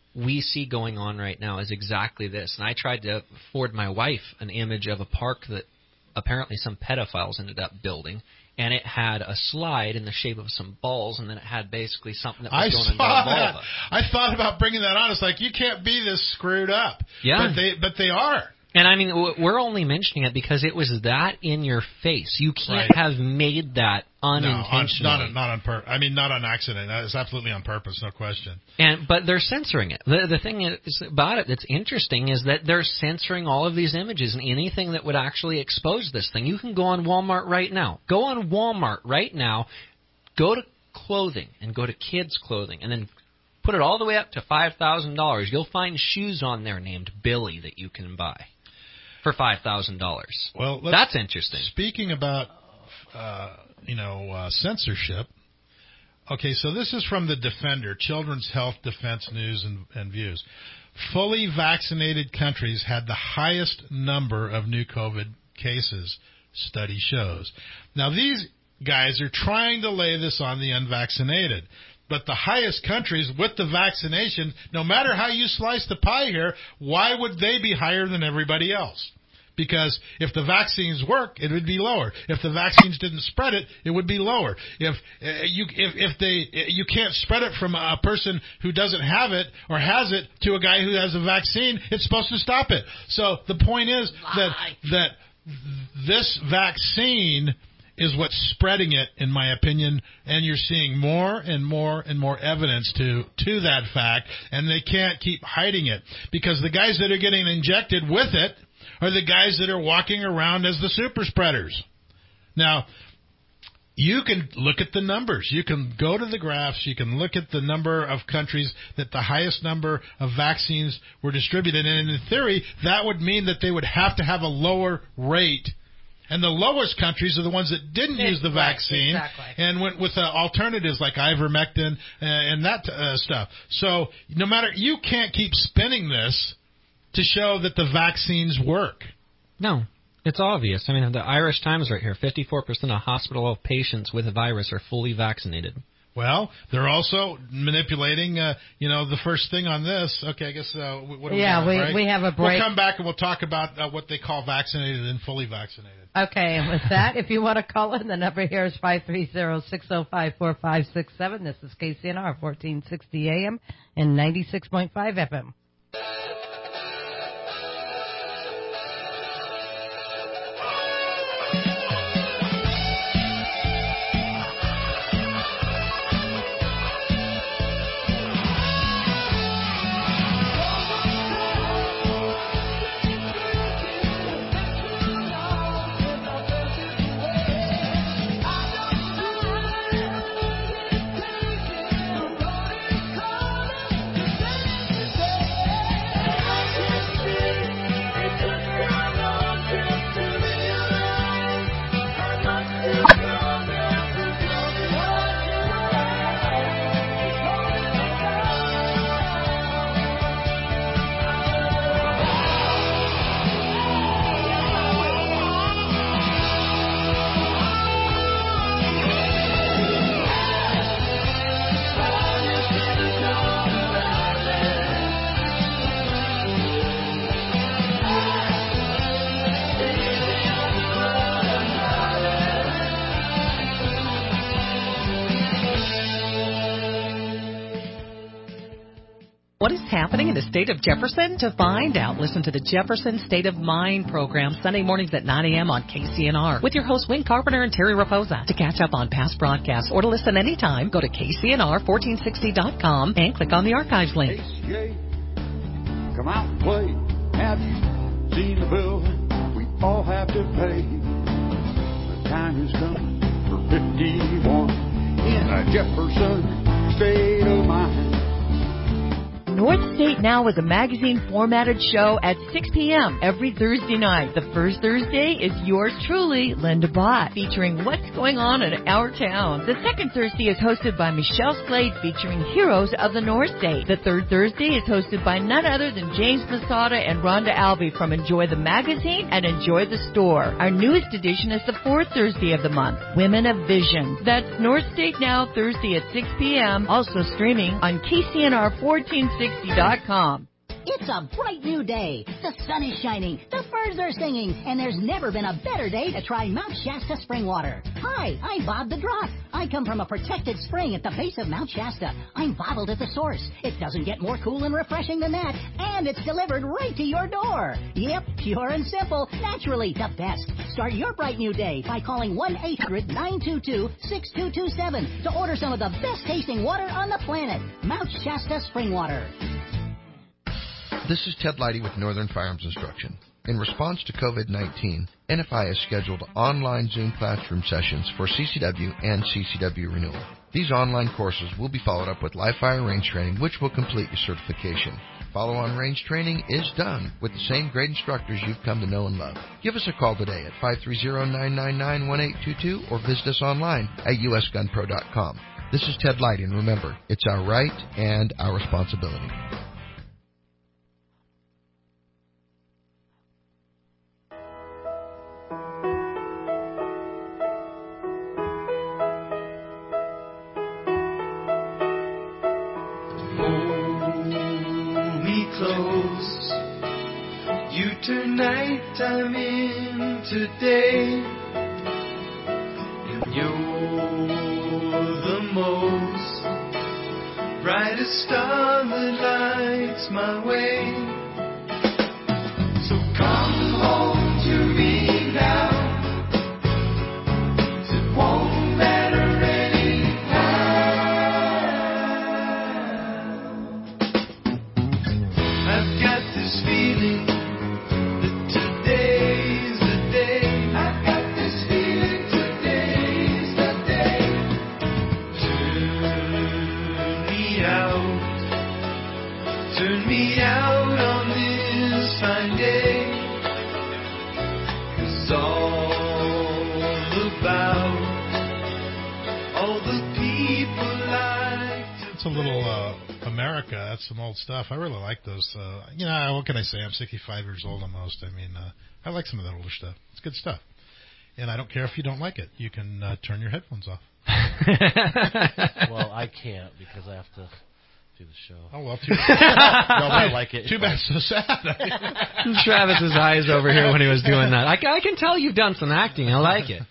S7: we see going on right now is exactly this. And I tried to forward my wife an image of a park that apparently some pedophiles ended up building. And it had a slide in the shape of some balls, and then it had basically something that was going on the vulva.
S4: I thought about bringing that on. It's like, you can't be this screwed up.
S7: Yeah.
S4: But they are.
S7: And I mean, we're only mentioning it because it was that in your face. You can't have made that unintentionally.
S4: No, not on purpose. I mean, not on accident. That is absolutely on purpose, no question.
S7: But they're censoring it. The thing is about it that's interesting is that they're censoring all of these images and anything that would actually expose this thing. You can go on Walmart right now. Go on Walmart right now. Go to clothing and go to kids' clothing, and then put it all the way up to $5,000. You'll find shoes on there named Billy that you can buy for $5,000.
S4: Well,
S7: that's interesting.
S4: Speaking about, censorship. Okay, so this is from the Defender, Children's Health Defense News and Views. Fully vaccinated countries had the highest number of new COVID cases, study shows. Now, these guys are trying to lay this on the unvaccinated. But the highest countries with the vaccination, no matter how you slice the pie here, why would they be higher than everybody else? Because if the vaccines work, it would be lower. If the vaccines didn't spread it, it would be lower. If you can't spread it from a person who doesn't have it or has it to a guy who has a vaccine, it's supposed to stop it. So the point is that this vaccine is what's spreading it, in my opinion, and you're seeing more and more and more evidence to that fact, and they can't keep hiding it, because the guys that are getting injected with it are the guys that are walking around as the super spreaders. Now, you can look at the numbers. You can go to the graphs. You can look at the number of countries that the highest number of vaccines were distributed, and in theory, that would mean that they would have to have a lower rate. And the lowest countries are the ones that didn't use the vaccine and went with alternatives like ivermectin and that stuff. So no matter, you can't keep spinning this to show that the vaccines work.
S7: No, it's obvious. I mean, the Irish Times right here, 54% of hospital patients with the virus are fully vaccinated.
S4: Well, they're also manipulating, the first thing on this. Okay, I guess what do we have?
S6: We have a break.
S4: We'll come back and we'll talk about what they call vaccinated and fully vaccinated.
S6: Okay, and with that, if you want to call in, the number here is 530-605-4567. This is KCNR 1460 AM and 96.5 FM.
S17: What is happening in the state of Jefferson? To find out, listen to the Jefferson State of Mind program Sunday mornings at 9 a.m. on KCNR with your hosts Wayne Carpenter and Terry Raposa. To catch up on past broadcasts or to listen anytime, go to KCNR1460.com and click on the archives link.
S2: KCA, come out and play. Have you seen the bill we all have to pay? The time has come for 51 in a Jefferson State of Mind.
S17: North State Now is a magazine-formatted show at 6 p.m. every Thursday night. The first Thursday is yours truly, Linda Bott, featuring what's going on in our town. The second Thursday is hosted by Michelle Slade, featuring heroes of the North State. The third Thursday is hosted by none other than James Masada and Rhonda Albee from Enjoy the Magazine and Enjoy the Store. Our newest edition is the fourth Thursday of the month, Women of Vision. That's North State Now, Thursday at 6 p.m., also streaming on KCNR 1460 Shasta360.com.
S1: It's a bright new day. The sun is shining, the birds are singing, and there's never been a better day to try Mount Shasta spring water. Hi, I'm Bob the Drop. I come from a protected spring at the base of Mount Shasta. I'm bottled at the source. It doesn't get more cool and refreshing than that, and it's delivered right to your door. Yep, pure and simple, naturally the best. Start your bright new day by calling 1-800-922-6227 to order some of the best tasting water on the planet. Mount Shasta spring water.
S18: This is Ted Leidy with Northern Firearms Instruction. In response to COVID-19, NFI has scheduled online Zoom classroom sessions for CCW and CCW renewal. These online courses will be followed up with live fire range training, which will complete your certification. Follow-on range training is done with the same great instructors you've come to know and love. Give us a call today at 530-999-1822 or visit us online at usgunpro.com. This is Ted Leidy, and remember, it's our right and our responsibility.
S20: Close. You turn nighttime into day, and you're the most brightest star that lights my way. So come home to me now. It won't matter turn me out on this fine day. It's all about all the people like to.
S4: It's a little America. That's some old stuff. I really like those. What can I say? I'm 65 years old almost. I mean, I like some of that older stuff. It's good stuff. And I don't care if you don't like it. You can turn your headphones off.
S8: Well, I can't because I have to do the show.
S4: Oh, well, too
S8: bad. No, I like it.
S4: Too bad, so sad.
S7: Travis's eyes over here when he was doing that. I can tell you've done some acting. I like it.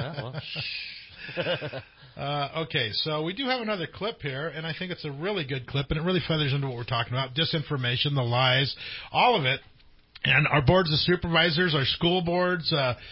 S4: Okay, so we do have another clip here, and I think it's a really good clip, and it really feathers into what we're talking about. Disinformation, the lies, all of it. And our boards of supervisors, our school boards,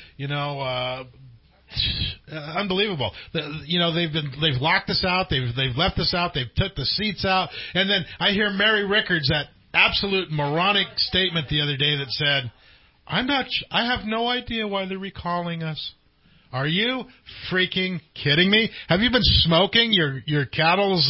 S4: unbelievable. They've locked us out. They've left us out. They've took the seats out. And then I hear Mary Rickards, that absolute moronic statement the other day that said, I have no idea why they're recalling us. Are you freaking kidding me? Have you been smoking your cattle's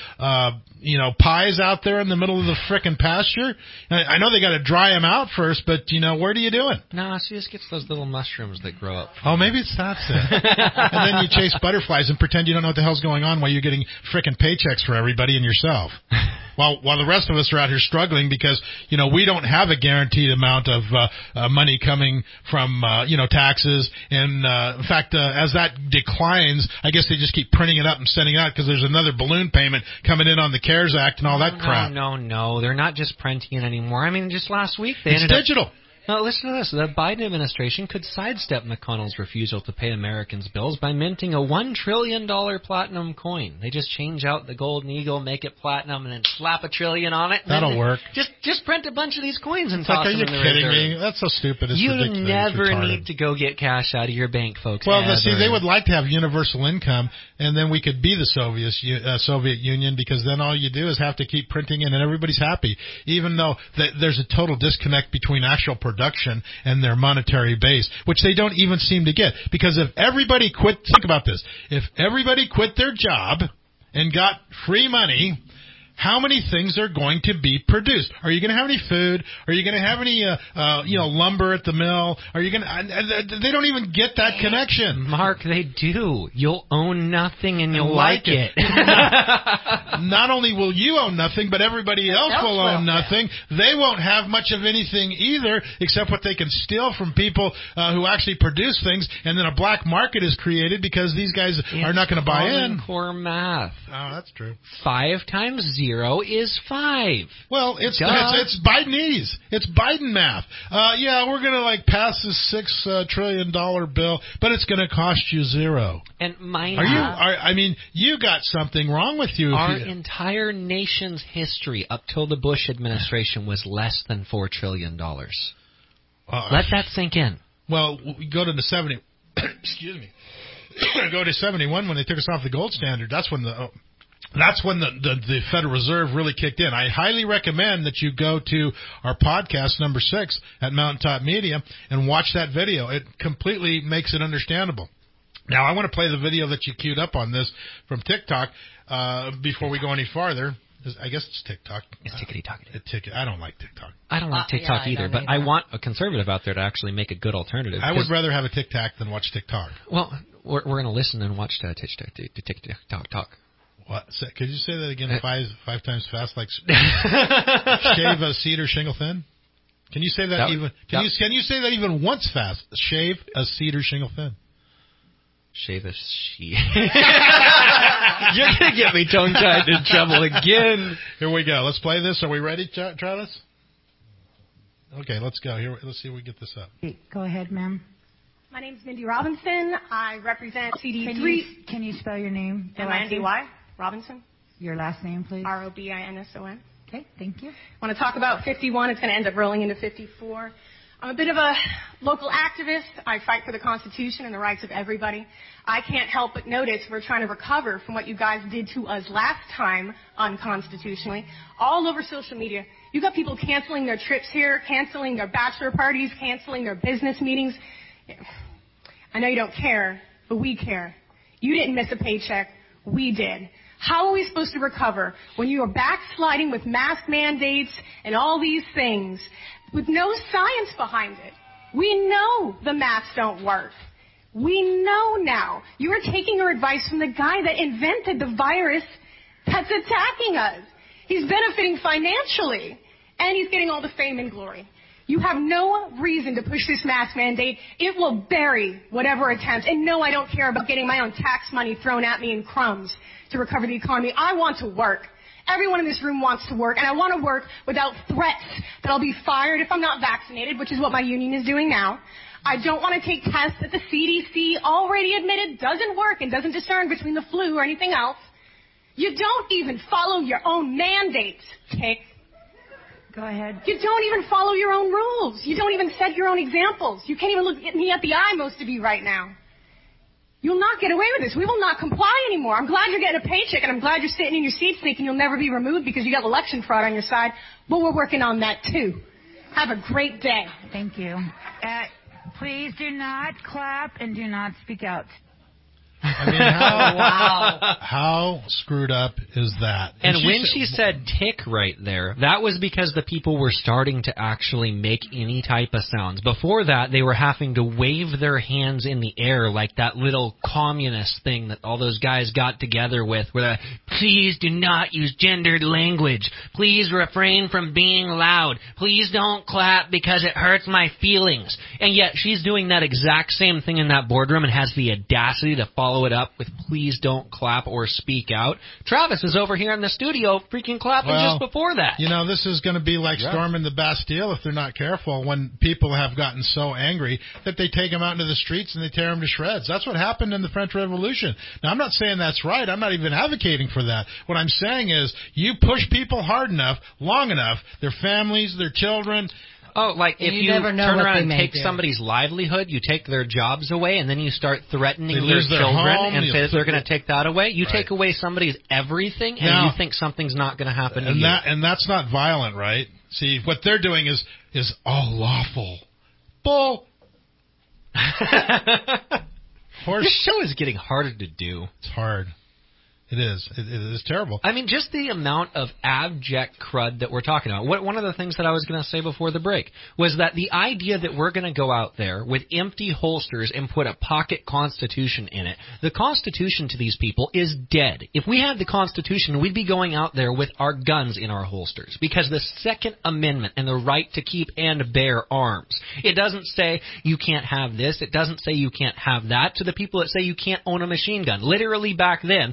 S4: pies out there in the middle of the frickin' pasture? I know they got to dry them out first, but what are you doing?
S7: No, she just gets those little mushrooms that grow up.
S4: Oh, maybe it's that. And then you chase butterflies and pretend you don't know what the hell's going on while you're getting frickin' paychecks for everybody and yourself. While the rest of us are out here struggling because, we don't have a guaranteed amount of money coming from, taxes. And, in fact, as that declines, I guess they just keep printing it up and sending it out because there's another balloon payment coming in on the CARES Act and all that crap.
S7: No. They're not just printing it anymore. I mean, just last week they
S4: ended up... It's digital.
S7: Now, listen to this. The Biden administration could sidestep McConnell's refusal to pay Americans' bills by minting a $1 trillion platinum coin. They just change out the golden eagle, make it platinum, and then slap $1 trillion on it.
S4: That'll work.
S7: Just print a bunch of these coins and toss them in the reserve.
S4: Are you kidding me? That's so stupid. It's ridiculous.
S7: You never need to go get cash out of your bank, folks.
S4: Well, see, they would like to have universal income, and then we could be the Soviet Union, because then all you do is have to keep printing it, and everybody's happy, even though there's a total disconnect between actual production and their monetary base, which they don't even seem to get. Because if everybody quit, think about this, if everybody quit their job and got free money, how many things are going to be produced? Are you going to have any food? Are you going to have any, lumber at the mill? Are you going to? They don't even get that connection.
S7: Mark, they do. You'll own nothing and you'll like it.
S4: Not only will you own nothing, but everybody else will own nothing. They won't have much of anything either, except what they can steal from people who actually produce things, and then a black market is created because these guys are not going to buy in.
S7: Core math.
S4: Oh, that's true.
S7: 5 times 0 0 is 5.
S4: Well, it's
S7: Duh.
S4: it's Bidenese. It's Biden math. We're going to pass this $6 trillion bill, but it's going to cost you 0.
S7: And
S4: you got something wrong with you.
S7: Our entire nation's history up till the Bush administration was less than $4 trillion. Let that sink in.
S4: Well, we go to the 70. Excuse me. Go to 71 when they took us off the gold standard. That's when the Federal Reserve really kicked in. I highly recommend that you go to our podcast number 6 at Mountaintop Media and watch that video. It completely makes it understandable. Now, I want to play the video that you queued up on this from TikTok before we go any farther. I guess it's TikTok.
S7: It's tickety-tock.
S4: I don't like TikTok.
S7: I don't like TikTok either, but I want a conservative out there to actually make a good alternative.
S4: I would rather have a TikTok than watch TikTok.
S7: Well, we're going to listen and watch TikTok.
S4: What? Could you say that again 5 times fast, like shave a cedar shingle thin? Can you say that even? Can you say that even once fast? Shave a cedar shingle thin.
S7: Shave a sheet. You're going to get me tongue-tied in trouble again.
S4: Here we go. Let's play this. Are we ready, Travis? Okay, let's go. Here, let's see if we get this up.
S3: Go ahead, ma'am.
S21: My name's Mindy Robinson. I represent CD3.
S3: Can you spell your name?
S21: M-I-N-D-Y. Robinson.
S3: Your last name, please.
S21: R-O-B-I-N-S-O-N.
S3: Okay, thank you.
S21: I want to talk about 51. It's going to end up rolling into 54. I'm a bit of a local activist. I fight for the Constitution and the rights of everybody. I can't help but notice we're trying to recover from what you guys did to us last time unconstitutionally. All over social media, you got people canceling their trips here, canceling their bachelor parties, canceling their business meetings. I know you don't care, but we care. You didn't miss a paycheck. We did. How are we supposed to recover when you are backsliding with mask mandates and all these things with no science behind it? We know the masks don't work. We know now. You are taking your advice from the guy that invented the virus that's attacking us. He's benefiting financially, and he's getting all the fame and glory. You have no reason to push this mask mandate. It will bury whatever attempts. And no, I don't care about getting my own tax money thrown at me in crumbs to recover the economy. I want to work. Everyone in this room wants to work, and I want to work without threats that I'll be fired if I'm not vaccinated, which is what my union is doing now. I don't want to take tests that the CDC already admitted doesn't work and doesn't discern between the flu or anything else. You don't even follow your own mandates, Tick.
S3: Go ahead.
S21: You don't even follow your own rules. You don't even set your own examples. You can't even look me at the eye, most of you, right now. You'll not get away with this. We will not comply anymore. I'm glad you're getting a paycheck, and I'm glad you're sitting in your seats thinking you'll never be removed because you got election fraud on your side, but we're working on that, too. Have a great day.
S3: Thank you. Please do not clap and do not speak out.
S4: I mean, how screwed up is that?
S7: And when she said tick right there, that was because the people were starting to actually make any type of sounds. Before that, they were having to wave their hands in the air like that little communist thing that all those guys got together with, where they're, please do not use gendered language. Please refrain from being loud. Please don't clap because it hurts my feelings. And yet she's doing that exact same thing in that boardroom and has the audacity to follow it up with please don't clap or speak out. Travis is over here in the studio freaking clapping just before that.
S4: You know, this is going to be like storming the Bastille if they're not careful, when people have gotten so angry that they take them out into the streets and they tear them to shreds. That's what happened in the French Revolution. Now, I'm not saying that's right. I'm not even advocating for that. What I'm saying is you push people hard enough, long enough, their families, their children.
S7: Oh, like if you turn around and take somebody's livelihood, you take their jobs away, and then you start threatening their children and say that they're going to take that away. You take away somebody's everything, and you think something's not going to happen to you.
S4: And that's not violent, right? See, what they're doing is all lawful. Bull.
S7: This show is getting harder to do.
S4: It's hard. It is. It is terrible.
S7: I mean, just the amount of abject crud that we're talking about. One of the things that I was going to say before the break was that the idea that we're going to go out there with empty holsters and put a pocket Constitution in it, the Constitution to these people is dead. If we had the Constitution, we'd be going out there with our guns in our holsters, because the Second Amendment and the right to keep and bear arms. It doesn't say you can't have this. It doesn't say you can't have that. To the people that say you can't own a machine gun. Literally back then, the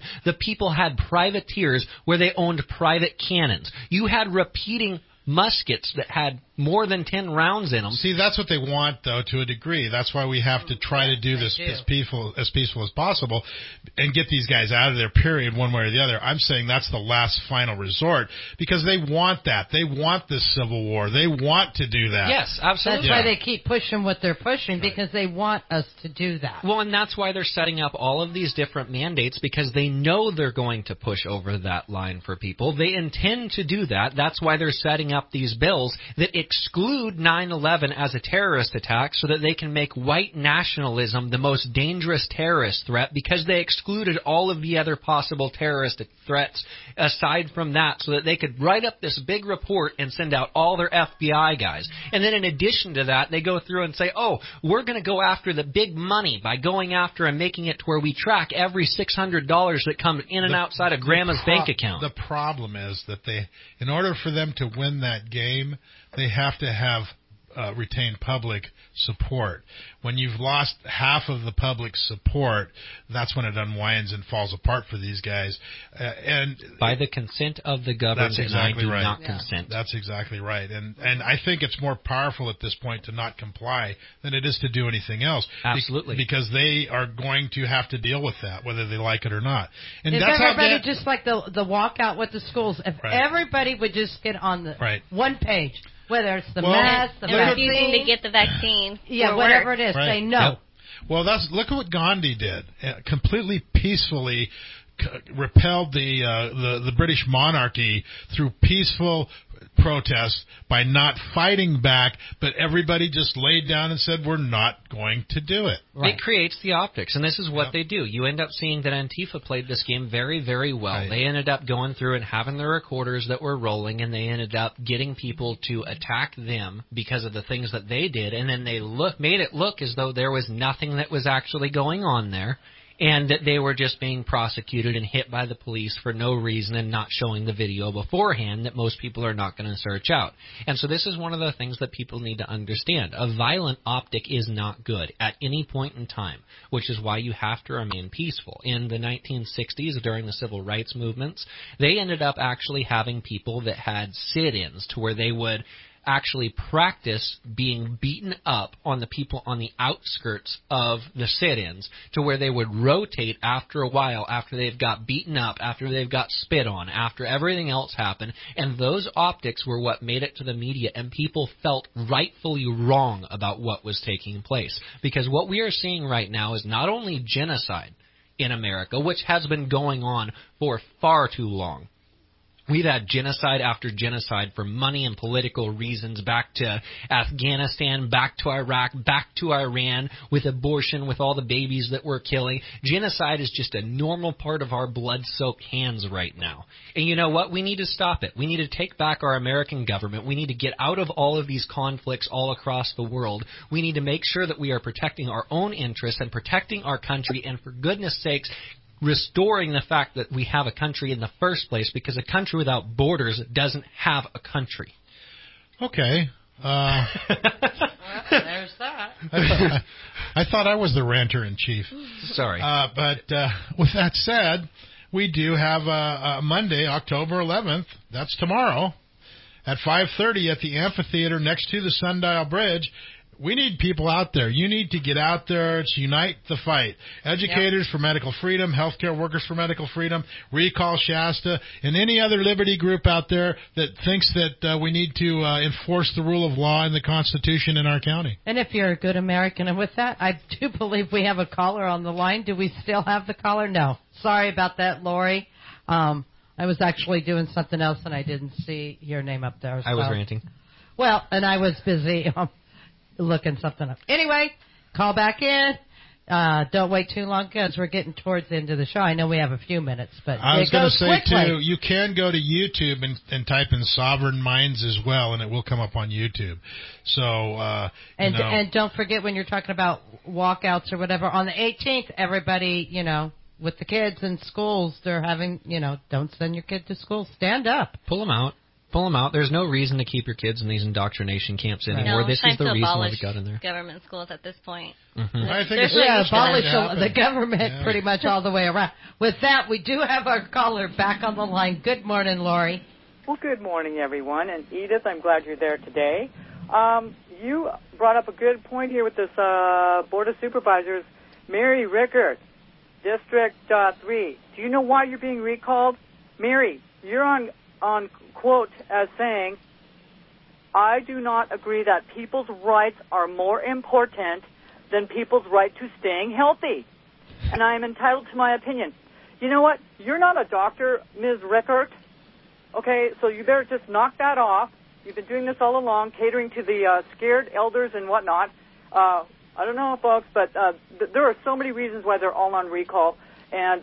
S7: people had privateers where they owned private cannons. You had repeating muskets that had more than 10 rounds in them.
S4: See, that's what they want, though, to a degree. That's why we have to try to do this as peaceful as possible and get these guys out of there, period, one way or the other. I'm saying that's the last final resort because they want that. They want this civil war. They want to do that.
S7: Yes, absolutely.
S6: That's why they keep pushing what they're pushing, because they want us to do that.
S7: Well, and that's why they're setting up all of these different mandates, because they know they're going to push over that line for people. They intend to do that. That's why they're setting up these bills that exclude 9/11 as a terrorist attack so that they can make white nationalism the most dangerous terrorist threat, because they excluded all of the other possible terrorist threats aside from that, so that they could write up this big report and send out all their FBI guys. And then in addition to that, they go through and say, oh, we're going to go after the big money by going after and making it to where we track every $600 that comes in and outside of Grandma's bank account.
S4: The problem is that in order for them to win that game, they have to have retain public support. When you've lost half of the public support, that's when it unwinds and falls apart for these guys. And
S7: by the consent of the government,
S4: that's exactly
S7: and I do
S4: right.
S7: not consent.
S4: That's exactly right. And I think it's more powerful at this point to not comply than it is to do anything else.
S7: Absolutely.
S4: Because they are going to have to deal with that, whether they like it or not. And
S6: if
S4: that's
S6: everybody just like the walkout with the schools, if everybody would just get on the one page, whether it's the mask, the vaccine,
S19: refusing to get the vaccine,
S6: whatever it is, say no.
S4: Yep. Well, look at what Gandhi did. Completely peacefully repelled the British monarchy through peaceful protests by not fighting back, but everybody just laid down and said, we're not going to do it.
S7: Right. It creates the optics, and this is what they do. You end up seeing that Antifa played this game very, very well. Right. They ended up going through and having the recorders that were rolling, and they ended up getting people to attack them because of the things that they did, and then they made it look as though there was nothing that was actually going on there, and that they were just being prosecuted and hit by the police for no reason and not showing the video beforehand that most people are not going to search out. And so this is one of the things that people need to understand. A violent optic is not good at any point in time, which is why you have to remain peaceful. In the 1960s, during the civil rights movements, they ended up actually having people that had sit-ins to where they would actually practice being beaten up on the people on the outskirts of the sit-ins, to where they would rotate after a while, after they've got beaten up, after they've got spit on, after everything else happened. And those optics were what made it to the media, and people felt rightfully wrong about what was taking place. Because what we are seeing right now is not only genocide in America, which has been going on for far too long. We've had genocide after genocide for money and political reasons, back to Afghanistan, back to Iraq, back to Iran, with abortion, with all the babies that we're killing. Genocide is just a normal part of our blood-soaked hands right now. And you know what? We need to stop it. We need to take back our American government. We need to get out of all of these conflicts all across the world. We need to make sure that we are protecting our own interests and protecting our country, and for goodness sakes, restoring the fact that we have a country in the first place, because a country without borders doesn't have a country.
S4: Okay.
S6: Well, there's that.
S4: I thought I was the ranter-in-chief.
S7: Sorry.
S4: But with that said, we do have a Monday, October 11th. That's tomorrow at 5:30 at the amphitheater next to the Sundial Bridge. We need people out there. You need to get out there. It's Unite the Fight. Educators for Medical Freedom, Healthcare Workers for Medical Freedom, Recall Shasta, and any other liberty group out there that thinks that we need to enforce the rule of law and the Constitution in our county.
S6: And if you're a good American, and with that, I do believe we have a caller on the line. Do we still have the caller? No. Sorry about that, Lori. I was actually doing something else, and I didn't see your name up there. So.
S7: I was ranting.
S6: Well, and I was busy looking something up. Anyway, call back in. Don't wait too long, because we're getting towards the end of the show. I know we have a few minutes, but
S4: I was
S6: going to
S4: say, too, you can go to YouTube and type in Sovereign Minds as well, and it will come up on YouTube. So,
S6: and don't forget, when you're talking about walkouts or whatever, on the 18th, everybody, with the kids in schools, they're having, don't send your kid to school. Stand up.
S7: Pull them out. pull them out. There's no reason to keep your kids in these indoctrination camps anymore.
S19: No,
S7: This
S19: time
S7: is the
S19: to
S7: reason why
S19: abolish
S7: we got in there.
S19: government schools at this point.
S7: Mm-hmm.
S4: I think
S6: abolish the government pretty much all the way around. With that, we do have our caller back on the line. Good morning, Lori.
S9: Well, good morning, everyone. And Edith, I'm glad you're there today. You brought up a good point here with this Board of Supervisors. Mary Rickert, District 3. Do you know why you're being recalled? Mary, you're on quote as saying, I do not agree that people's rights are more important than people's right to staying healthy. And I am entitled to my opinion. You know what? You're not a doctor, Ms. Rickert. Okay, so you better just knock that off. You've been doing this all along, catering to the scared elders and whatnot. I don't know, folks, but there are so many reasons why they're all on recall. And,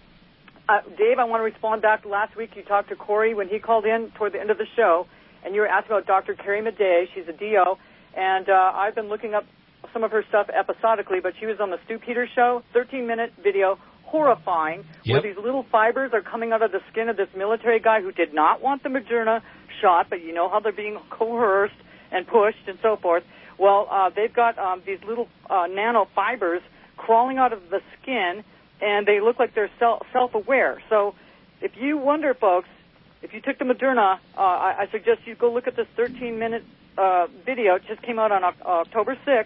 S9: Dave, I want to respond back to last week. You talked to Corey when he called in toward the end of the show, and you were asking about Dr. Carrie Madej. She's a DO, and I've been looking up some of her stuff episodically, but she was on the Stu Peters show, 13-minute video, horrifying, where these little fibers are coming out of the skin of this military guy who did not want the Moderna shot, but you know how they're being coerced and pushed and so forth. Well, they've got these little nanofibers crawling out of the skin, and they look like they're self-aware. So if you wonder, folks, if you took the Moderna, I suggest you go look at this 13-minute video. It just came out on October 6th,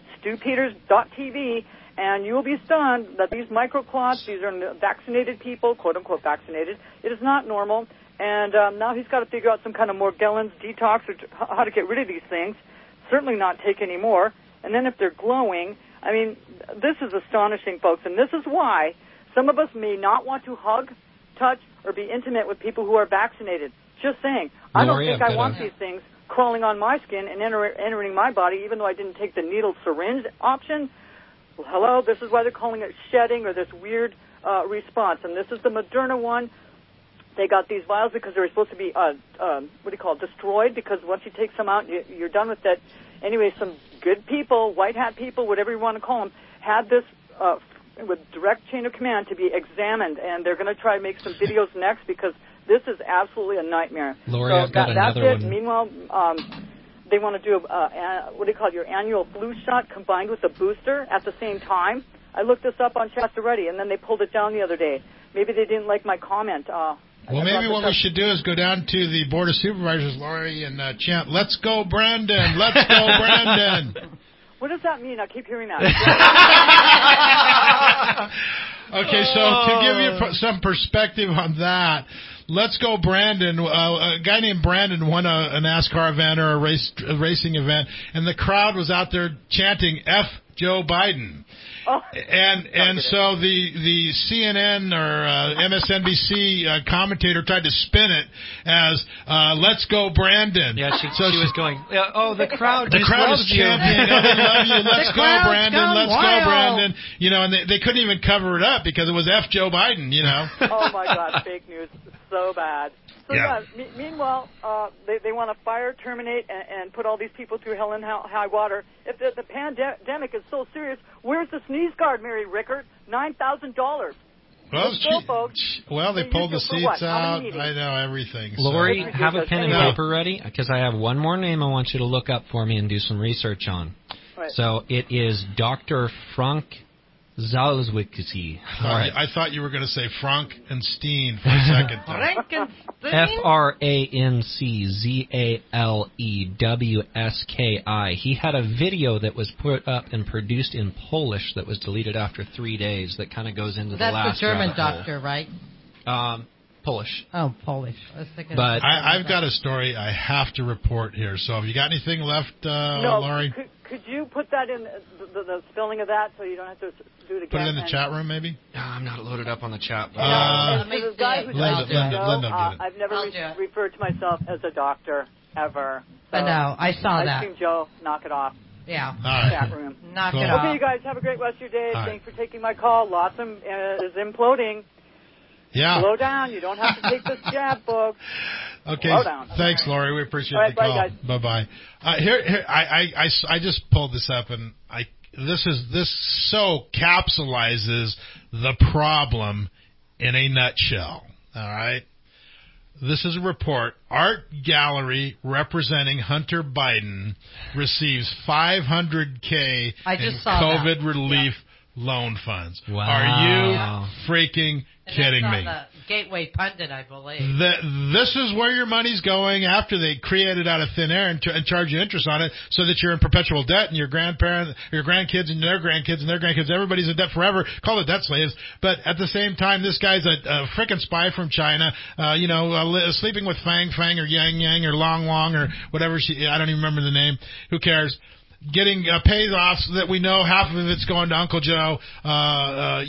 S9: stewpeters.tv, and you will be stunned that these microclots, these are vaccinated people, quote-unquote vaccinated. It is not normal, and now he's got to figure out some kind of Morgellons detox or how to get rid of these things. Certainly not take any more. And then if they're glowing, I mean, this is astonishing, folks, and this is why some of us may not want to hug, touch, or be intimate with people who are vaccinated. Just saying. I don't think I want these things crawling on my skin and entering my body, even though I didn't take the needle syringe option. Well, hello, this is why they're calling it shedding or this weird response. And this is the Moderna one. They got these vials because they were supposed to be, destroyed, because once you take some out, you're done with it. Anyway, some good people, white hat people, whatever you want to call them, had this with direct chain of command to be examined, and they're going to try to make some videos next because this is absolutely a nightmare.
S7: Lori,
S9: so
S7: I've got another one.
S9: Meanwhile, they want to do your annual flu shot combined with a booster at the same time. I looked this up on Chats already, and then they pulled it down the other day. Maybe they didn't like my comment.
S4: Well, maybe what we should do is go down to the Board of Supervisors, Lori, and chant, "Let's go, Brandon! Let's go, Brandon!"
S9: What does that mean? I keep hearing that.
S4: Okay, so to give you some perspective on that, Let's Go Brandon, a guy named Brandon won a NASCAR event or a racing event, and the crowd was out there chanting, F Joe Biden.
S9: Oh.
S4: And so the CNN or MSNBC commentator tried to spin it as "Let's go Brandon."
S7: Yeah, she was going. The crowd.
S4: The crowd was chanting, "Oh, we love you. Let's go, Brandon. Let's go, Brandon." You know, and they couldn't even cover it up because it was F Joe Biden. You know.
S9: Oh my God, fake news, so bad. So meanwhile, they want to fire, terminate, and put all these people through hell and high water. If the pandemic is so serious, where's the sneeze guard, Mary Rickert? $9,000.
S4: Well, they pulled the seats out. I know everything.
S7: Lori, have a pen and paper ready because I have one more name I want you to look up for me and do some research on.
S9: Right.
S7: So it is Dr. Frank Zalzwicki.
S4: I thought you were going to say Frankenstein for a second.
S7: FRANCZALEWSKI. He had a video that was put up and produced in Polish that was deleted after 3 days that kind of goes into the last
S6: That's the German
S7: rabbit hole.
S6: doctor, right?
S7: Polish.
S6: Oh, Polish. I was thinking
S4: but I've got a story I have to report here. So have you got anything left, Laurie?
S9: Could you put that in the spelling of that so you don't have to do it again?
S4: Put it in the chat room, maybe?
S7: I'm not loaded up on the chat.
S9: There's a guy who does
S4: Linda,
S9: I've never referred to myself as a doctor, ever. So
S6: no, I saw that.
S9: Ice Cream Joe, knock it off.
S6: Yeah.
S9: Chat room.
S6: Knock it off.
S9: Okay, you guys, have a great rest of your day. Thanks for taking my call. Lotsam is imploding.
S4: Yeah.
S9: Slow down. You don't have to take this jab, folks.
S4: Okay.
S9: Slow down.
S4: Thanks, Lori. We appreciate the
S9: bye,
S4: call.
S9: guys.
S4: Bye-bye. I just pulled this up, and this so capsulizes the problem in a nutshell. All right. This is a report. Art gallery representing Hunter Biden receives $500K in COVID relief loan funds.
S7: Wow.
S4: Are you freaking kidding me?
S6: The Gateway Pundit, I believe.
S4: This is where your money's going after they create it out of thin air and charge you interest on it, so that you're in perpetual debt, and your grandparents, your grandkids, and their grandkids, everybody's in debt forever. Call it debt slaves. But at the same time, this guy's a frickin' spy from China. Sleeping with Fang or Yang or Long or whatever I don't even remember the name. Who cares? Getting payoffs that we know half of it's going to Uncle Joe, and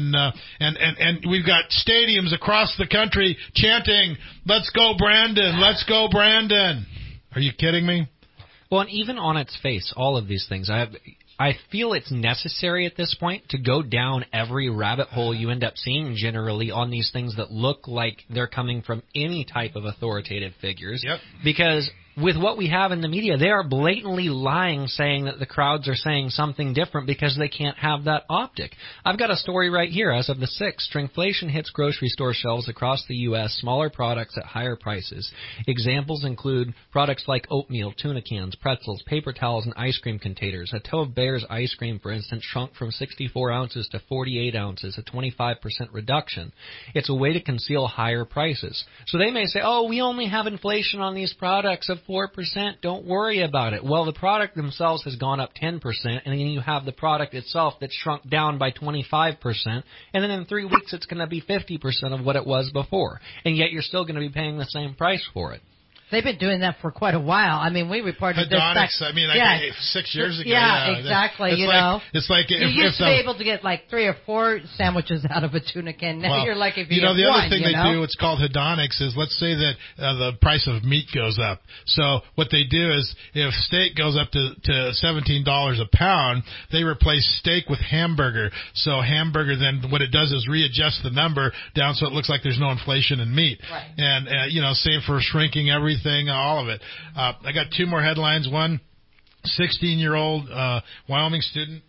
S4: we've got stadiums across the country chanting, "Let's go, Brandon! Let's go, Brandon!" Are you kidding me?
S7: Well, and even on its face, all of these things, I feel it's necessary at this point to go down every rabbit hole you end up seeing generally on these things that look like they're coming from any type of authoritative figures.
S4: Yep.
S7: Because with what we have in the media, they are blatantly lying, saying that the crowds are saying something different because they can't have that optic. I've got a story right here. As of the 6th, shrinkflation hits grocery store shelves across the U.S., smaller products at higher prices. Examples include products like oatmeal, tuna cans, pretzels, paper towels, and ice cream containers. A tow of Bear's ice cream, for instance, shrunk from 64 ounces to 48 ounces, a 25% reduction. It's a way to conceal higher prices. So they may say, oh, we only have inflation on these products of 4%, don't worry about it. Well, the product themselves has gone up 10%, and then you have the product itself that's shrunk down by 25%, and then in 3 weeks it's going to be 50% of what it was before, and yet you're still going to be paying the same price for it.
S6: They've been doing that for quite a while. I mean, we reported
S4: Hedonics,
S6: this.
S4: 6 years ago.
S6: Yeah, exactly.
S4: It's like
S6: you used to be able to get like 3 or 4 sandwiches out of a tuna can. Now you're like, if you
S4: the
S6: one,
S4: other thing they do, it's called hedonics, is let's say that the price of meat goes up. So what they do is, if steak goes up to $17 a pound, they replace steak with hamburger. So hamburger, then what it does is readjust the number down so it looks like there's no inflation in meat.
S6: Right.
S4: And same for shrinking everything. All of it. I got 2 more headlines. One, 16-year-old Wyoming student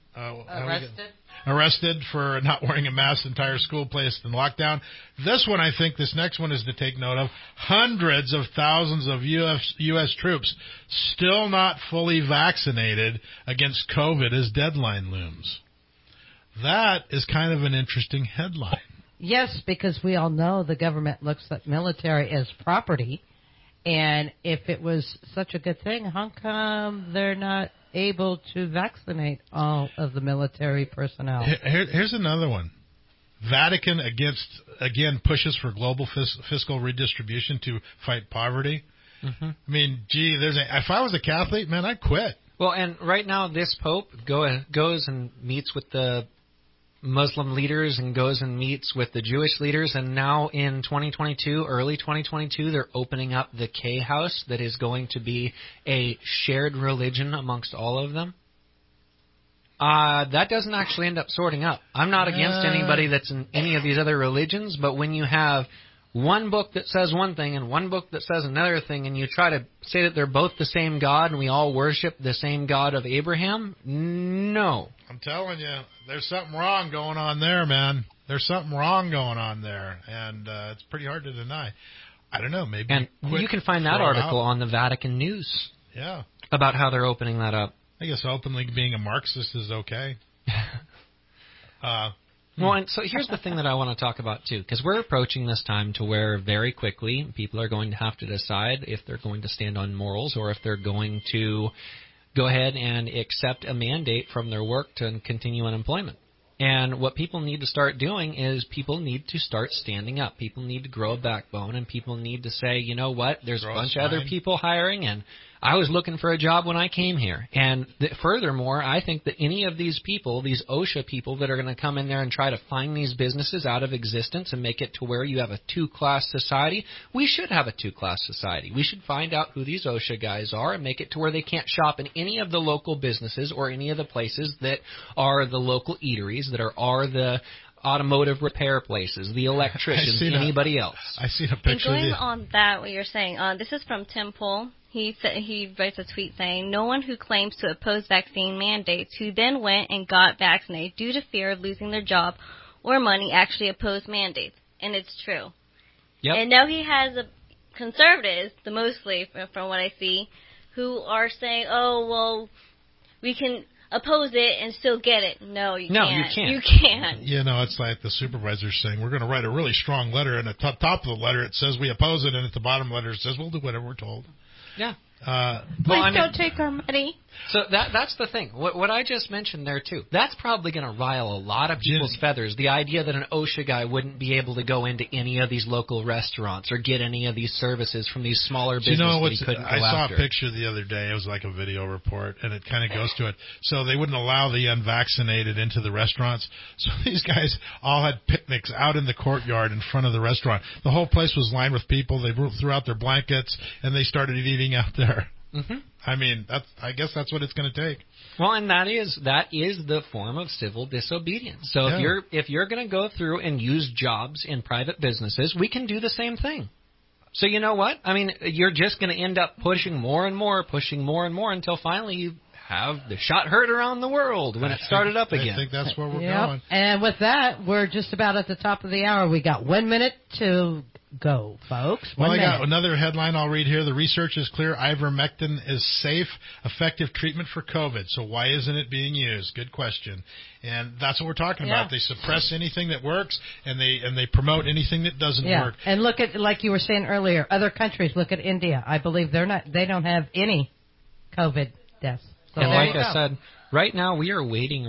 S4: arrested for not wearing a mask. Entire school placed in lockdown. This one, I think, this next one is to take note of. Hundreds of thousands of U.S. troops still not fully vaccinated against COVID as deadline looms. That is kind of an interesting headline.
S6: Yes, because we all know the government looks at military as property. And if it was such a good thing, how come they're not able to vaccinate all of the military personnel?
S4: Here's another one. Vatican pushes for global fiscal redistribution to fight poverty. Mm-hmm. I mean, if I was a Catholic, man, I'd quit.
S7: Well, and right now this Pope goes and meets with the Muslim leaders and goes and meets with the Jewish leaders, and now in 2022, early 2022, they're opening up the K House that is going to be a shared religion amongst all of them. That doesn't actually end up sorting up. I'm not against anybody that's in any of these other religions, but when you have one book that says one thing and one book that says another thing, and you try to say that they're both the same God and we all worship the same God of Abraham, no.
S4: I'm telling you, there's something wrong going on there, man. There's something wrong going on there, and it's pretty hard to deny. I don't know, maybe.
S7: And you can find that article on the Vatican News.
S4: Yeah.
S7: About how they're opening that up.
S4: I guess openly being a Marxist is okay.
S7: Well, and so here's the thing that I want to talk about, too, because we're approaching this time to where very quickly people are going to have to decide if they're going to stand on morals or if they're going to go ahead and accept a mandate from their work to continue unemployment. And what people need to start doing is people need to start standing up. People need to grow a backbone, and people need to say, you know what, there's a bunch of other people hiring, and I was looking for a job when I came here. And furthermore, I think that any of these people, these OSHA people that are going to come in there and try to find these businesses out of existence and make it to where you have a two-class society, we should have a two-class society. We should find out who these OSHA guys are and make it to where they can't shop in any of the local businesses or any of the places that are the local eateries, that are the automotive repair places, the electricians, anybody else.
S4: I see a picture.
S19: And going on that, what you're saying, this is from Tim Pool. He writes a tweet saying, no one who claims to oppose vaccine mandates who then went and got vaccinated due to fear of losing their job or money actually opposed mandates. And it's true.
S7: Yep.
S19: And now he has conservatives, the mostly from what I see, who are saying, "Oh, well, we can oppose it and still get it." No, you can't. You can't.
S4: You know, it's like the supervisor's saying, we're going to write a really strong letter, and at the top of the letter it says we oppose it, and at the bottom letter it says we'll do whatever we're told.
S7: Yeah.
S6: Please don't take our money.
S7: So that's the thing. What I just mentioned there, too, that's probably going to rile a lot of people's feathers. The idea that an OSHA guy wouldn't be able to go into any of these local restaurants or get any of these services from these smaller businesses that he couldn't go after.
S4: I saw a picture the other day. It was like a video report, and it kind of goes to it. So they wouldn't allow the unvaccinated into the restaurants. So these guys all had picnics out in the courtyard in front of the restaurant. The whole place was lined with people. They threw out their blankets, and they started eating out there.
S7: Mm-hmm.
S4: I mean, I guess that's what it's going to take.
S7: Well, and that is the form of civil disobedience. So if you're going to go through and use jobs in private businesses, we can do the same thing. So you know what? I mean, you're just going to end up pushing more and more until finally you have the shot heard around the world when it started up again.
S4: I think that's where we're going.
S6: And with that, we're just about at the top of the hour. We got 1 minute to go, folks.
S4: Well, I got another headline I'll read here. The research is clear. Ivermectin is safe, effective treatment for COVID. So why isn't it being used? Good question. And that's what we're talking about. They suppress anything that works, and they promote anything that doesn't work.
S6: And look at, like you were saying earlier, other countries. Look at India. I believe they don't have any COVID deaths. So
S7: and like I said, right now we are waiting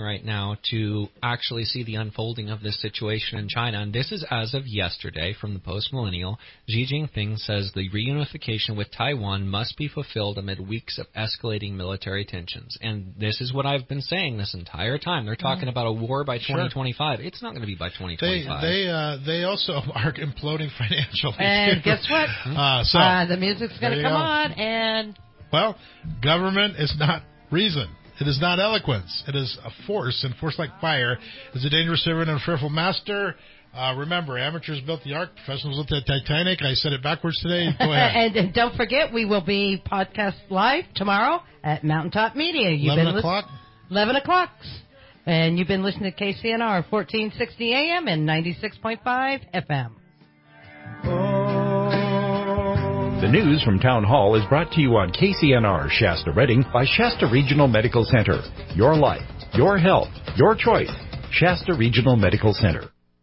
S7: to actually see the unfolding of this situation in China. And this is as of yesterday from the Post-Millennial. Xi Jinping says the reunification with Taiwan must be fulfilled amid weeks of escalating military tensions. And this is what I've been saying this entire time. They're talking about a war by 2025. It's not going to be by 2025.
S4: They also are imploding financially.
S6: And guess what? The music's going to come on. And
S4: well, government is not reason. It is not eloquence. It is a force, and force like fire is a dangerous servant and a fearful master. Remember, amateurs built the Ark, professionals built the Titanic. I said it backwards today. Go ahead.
S6: And don't forget, we will be podcast live tomorrow at Mountaintop Media.
S4: 11 o'clock?
S6: 11 o'clock. And you've been listening to KCNR 1460 AM and 96.5 FM.
S10: The news from Town Hall is brought to you on KCNR Shasta Redding by Shasta Regional Medical Center. Your life, your health, your choice. Shasta Regional Medical Center.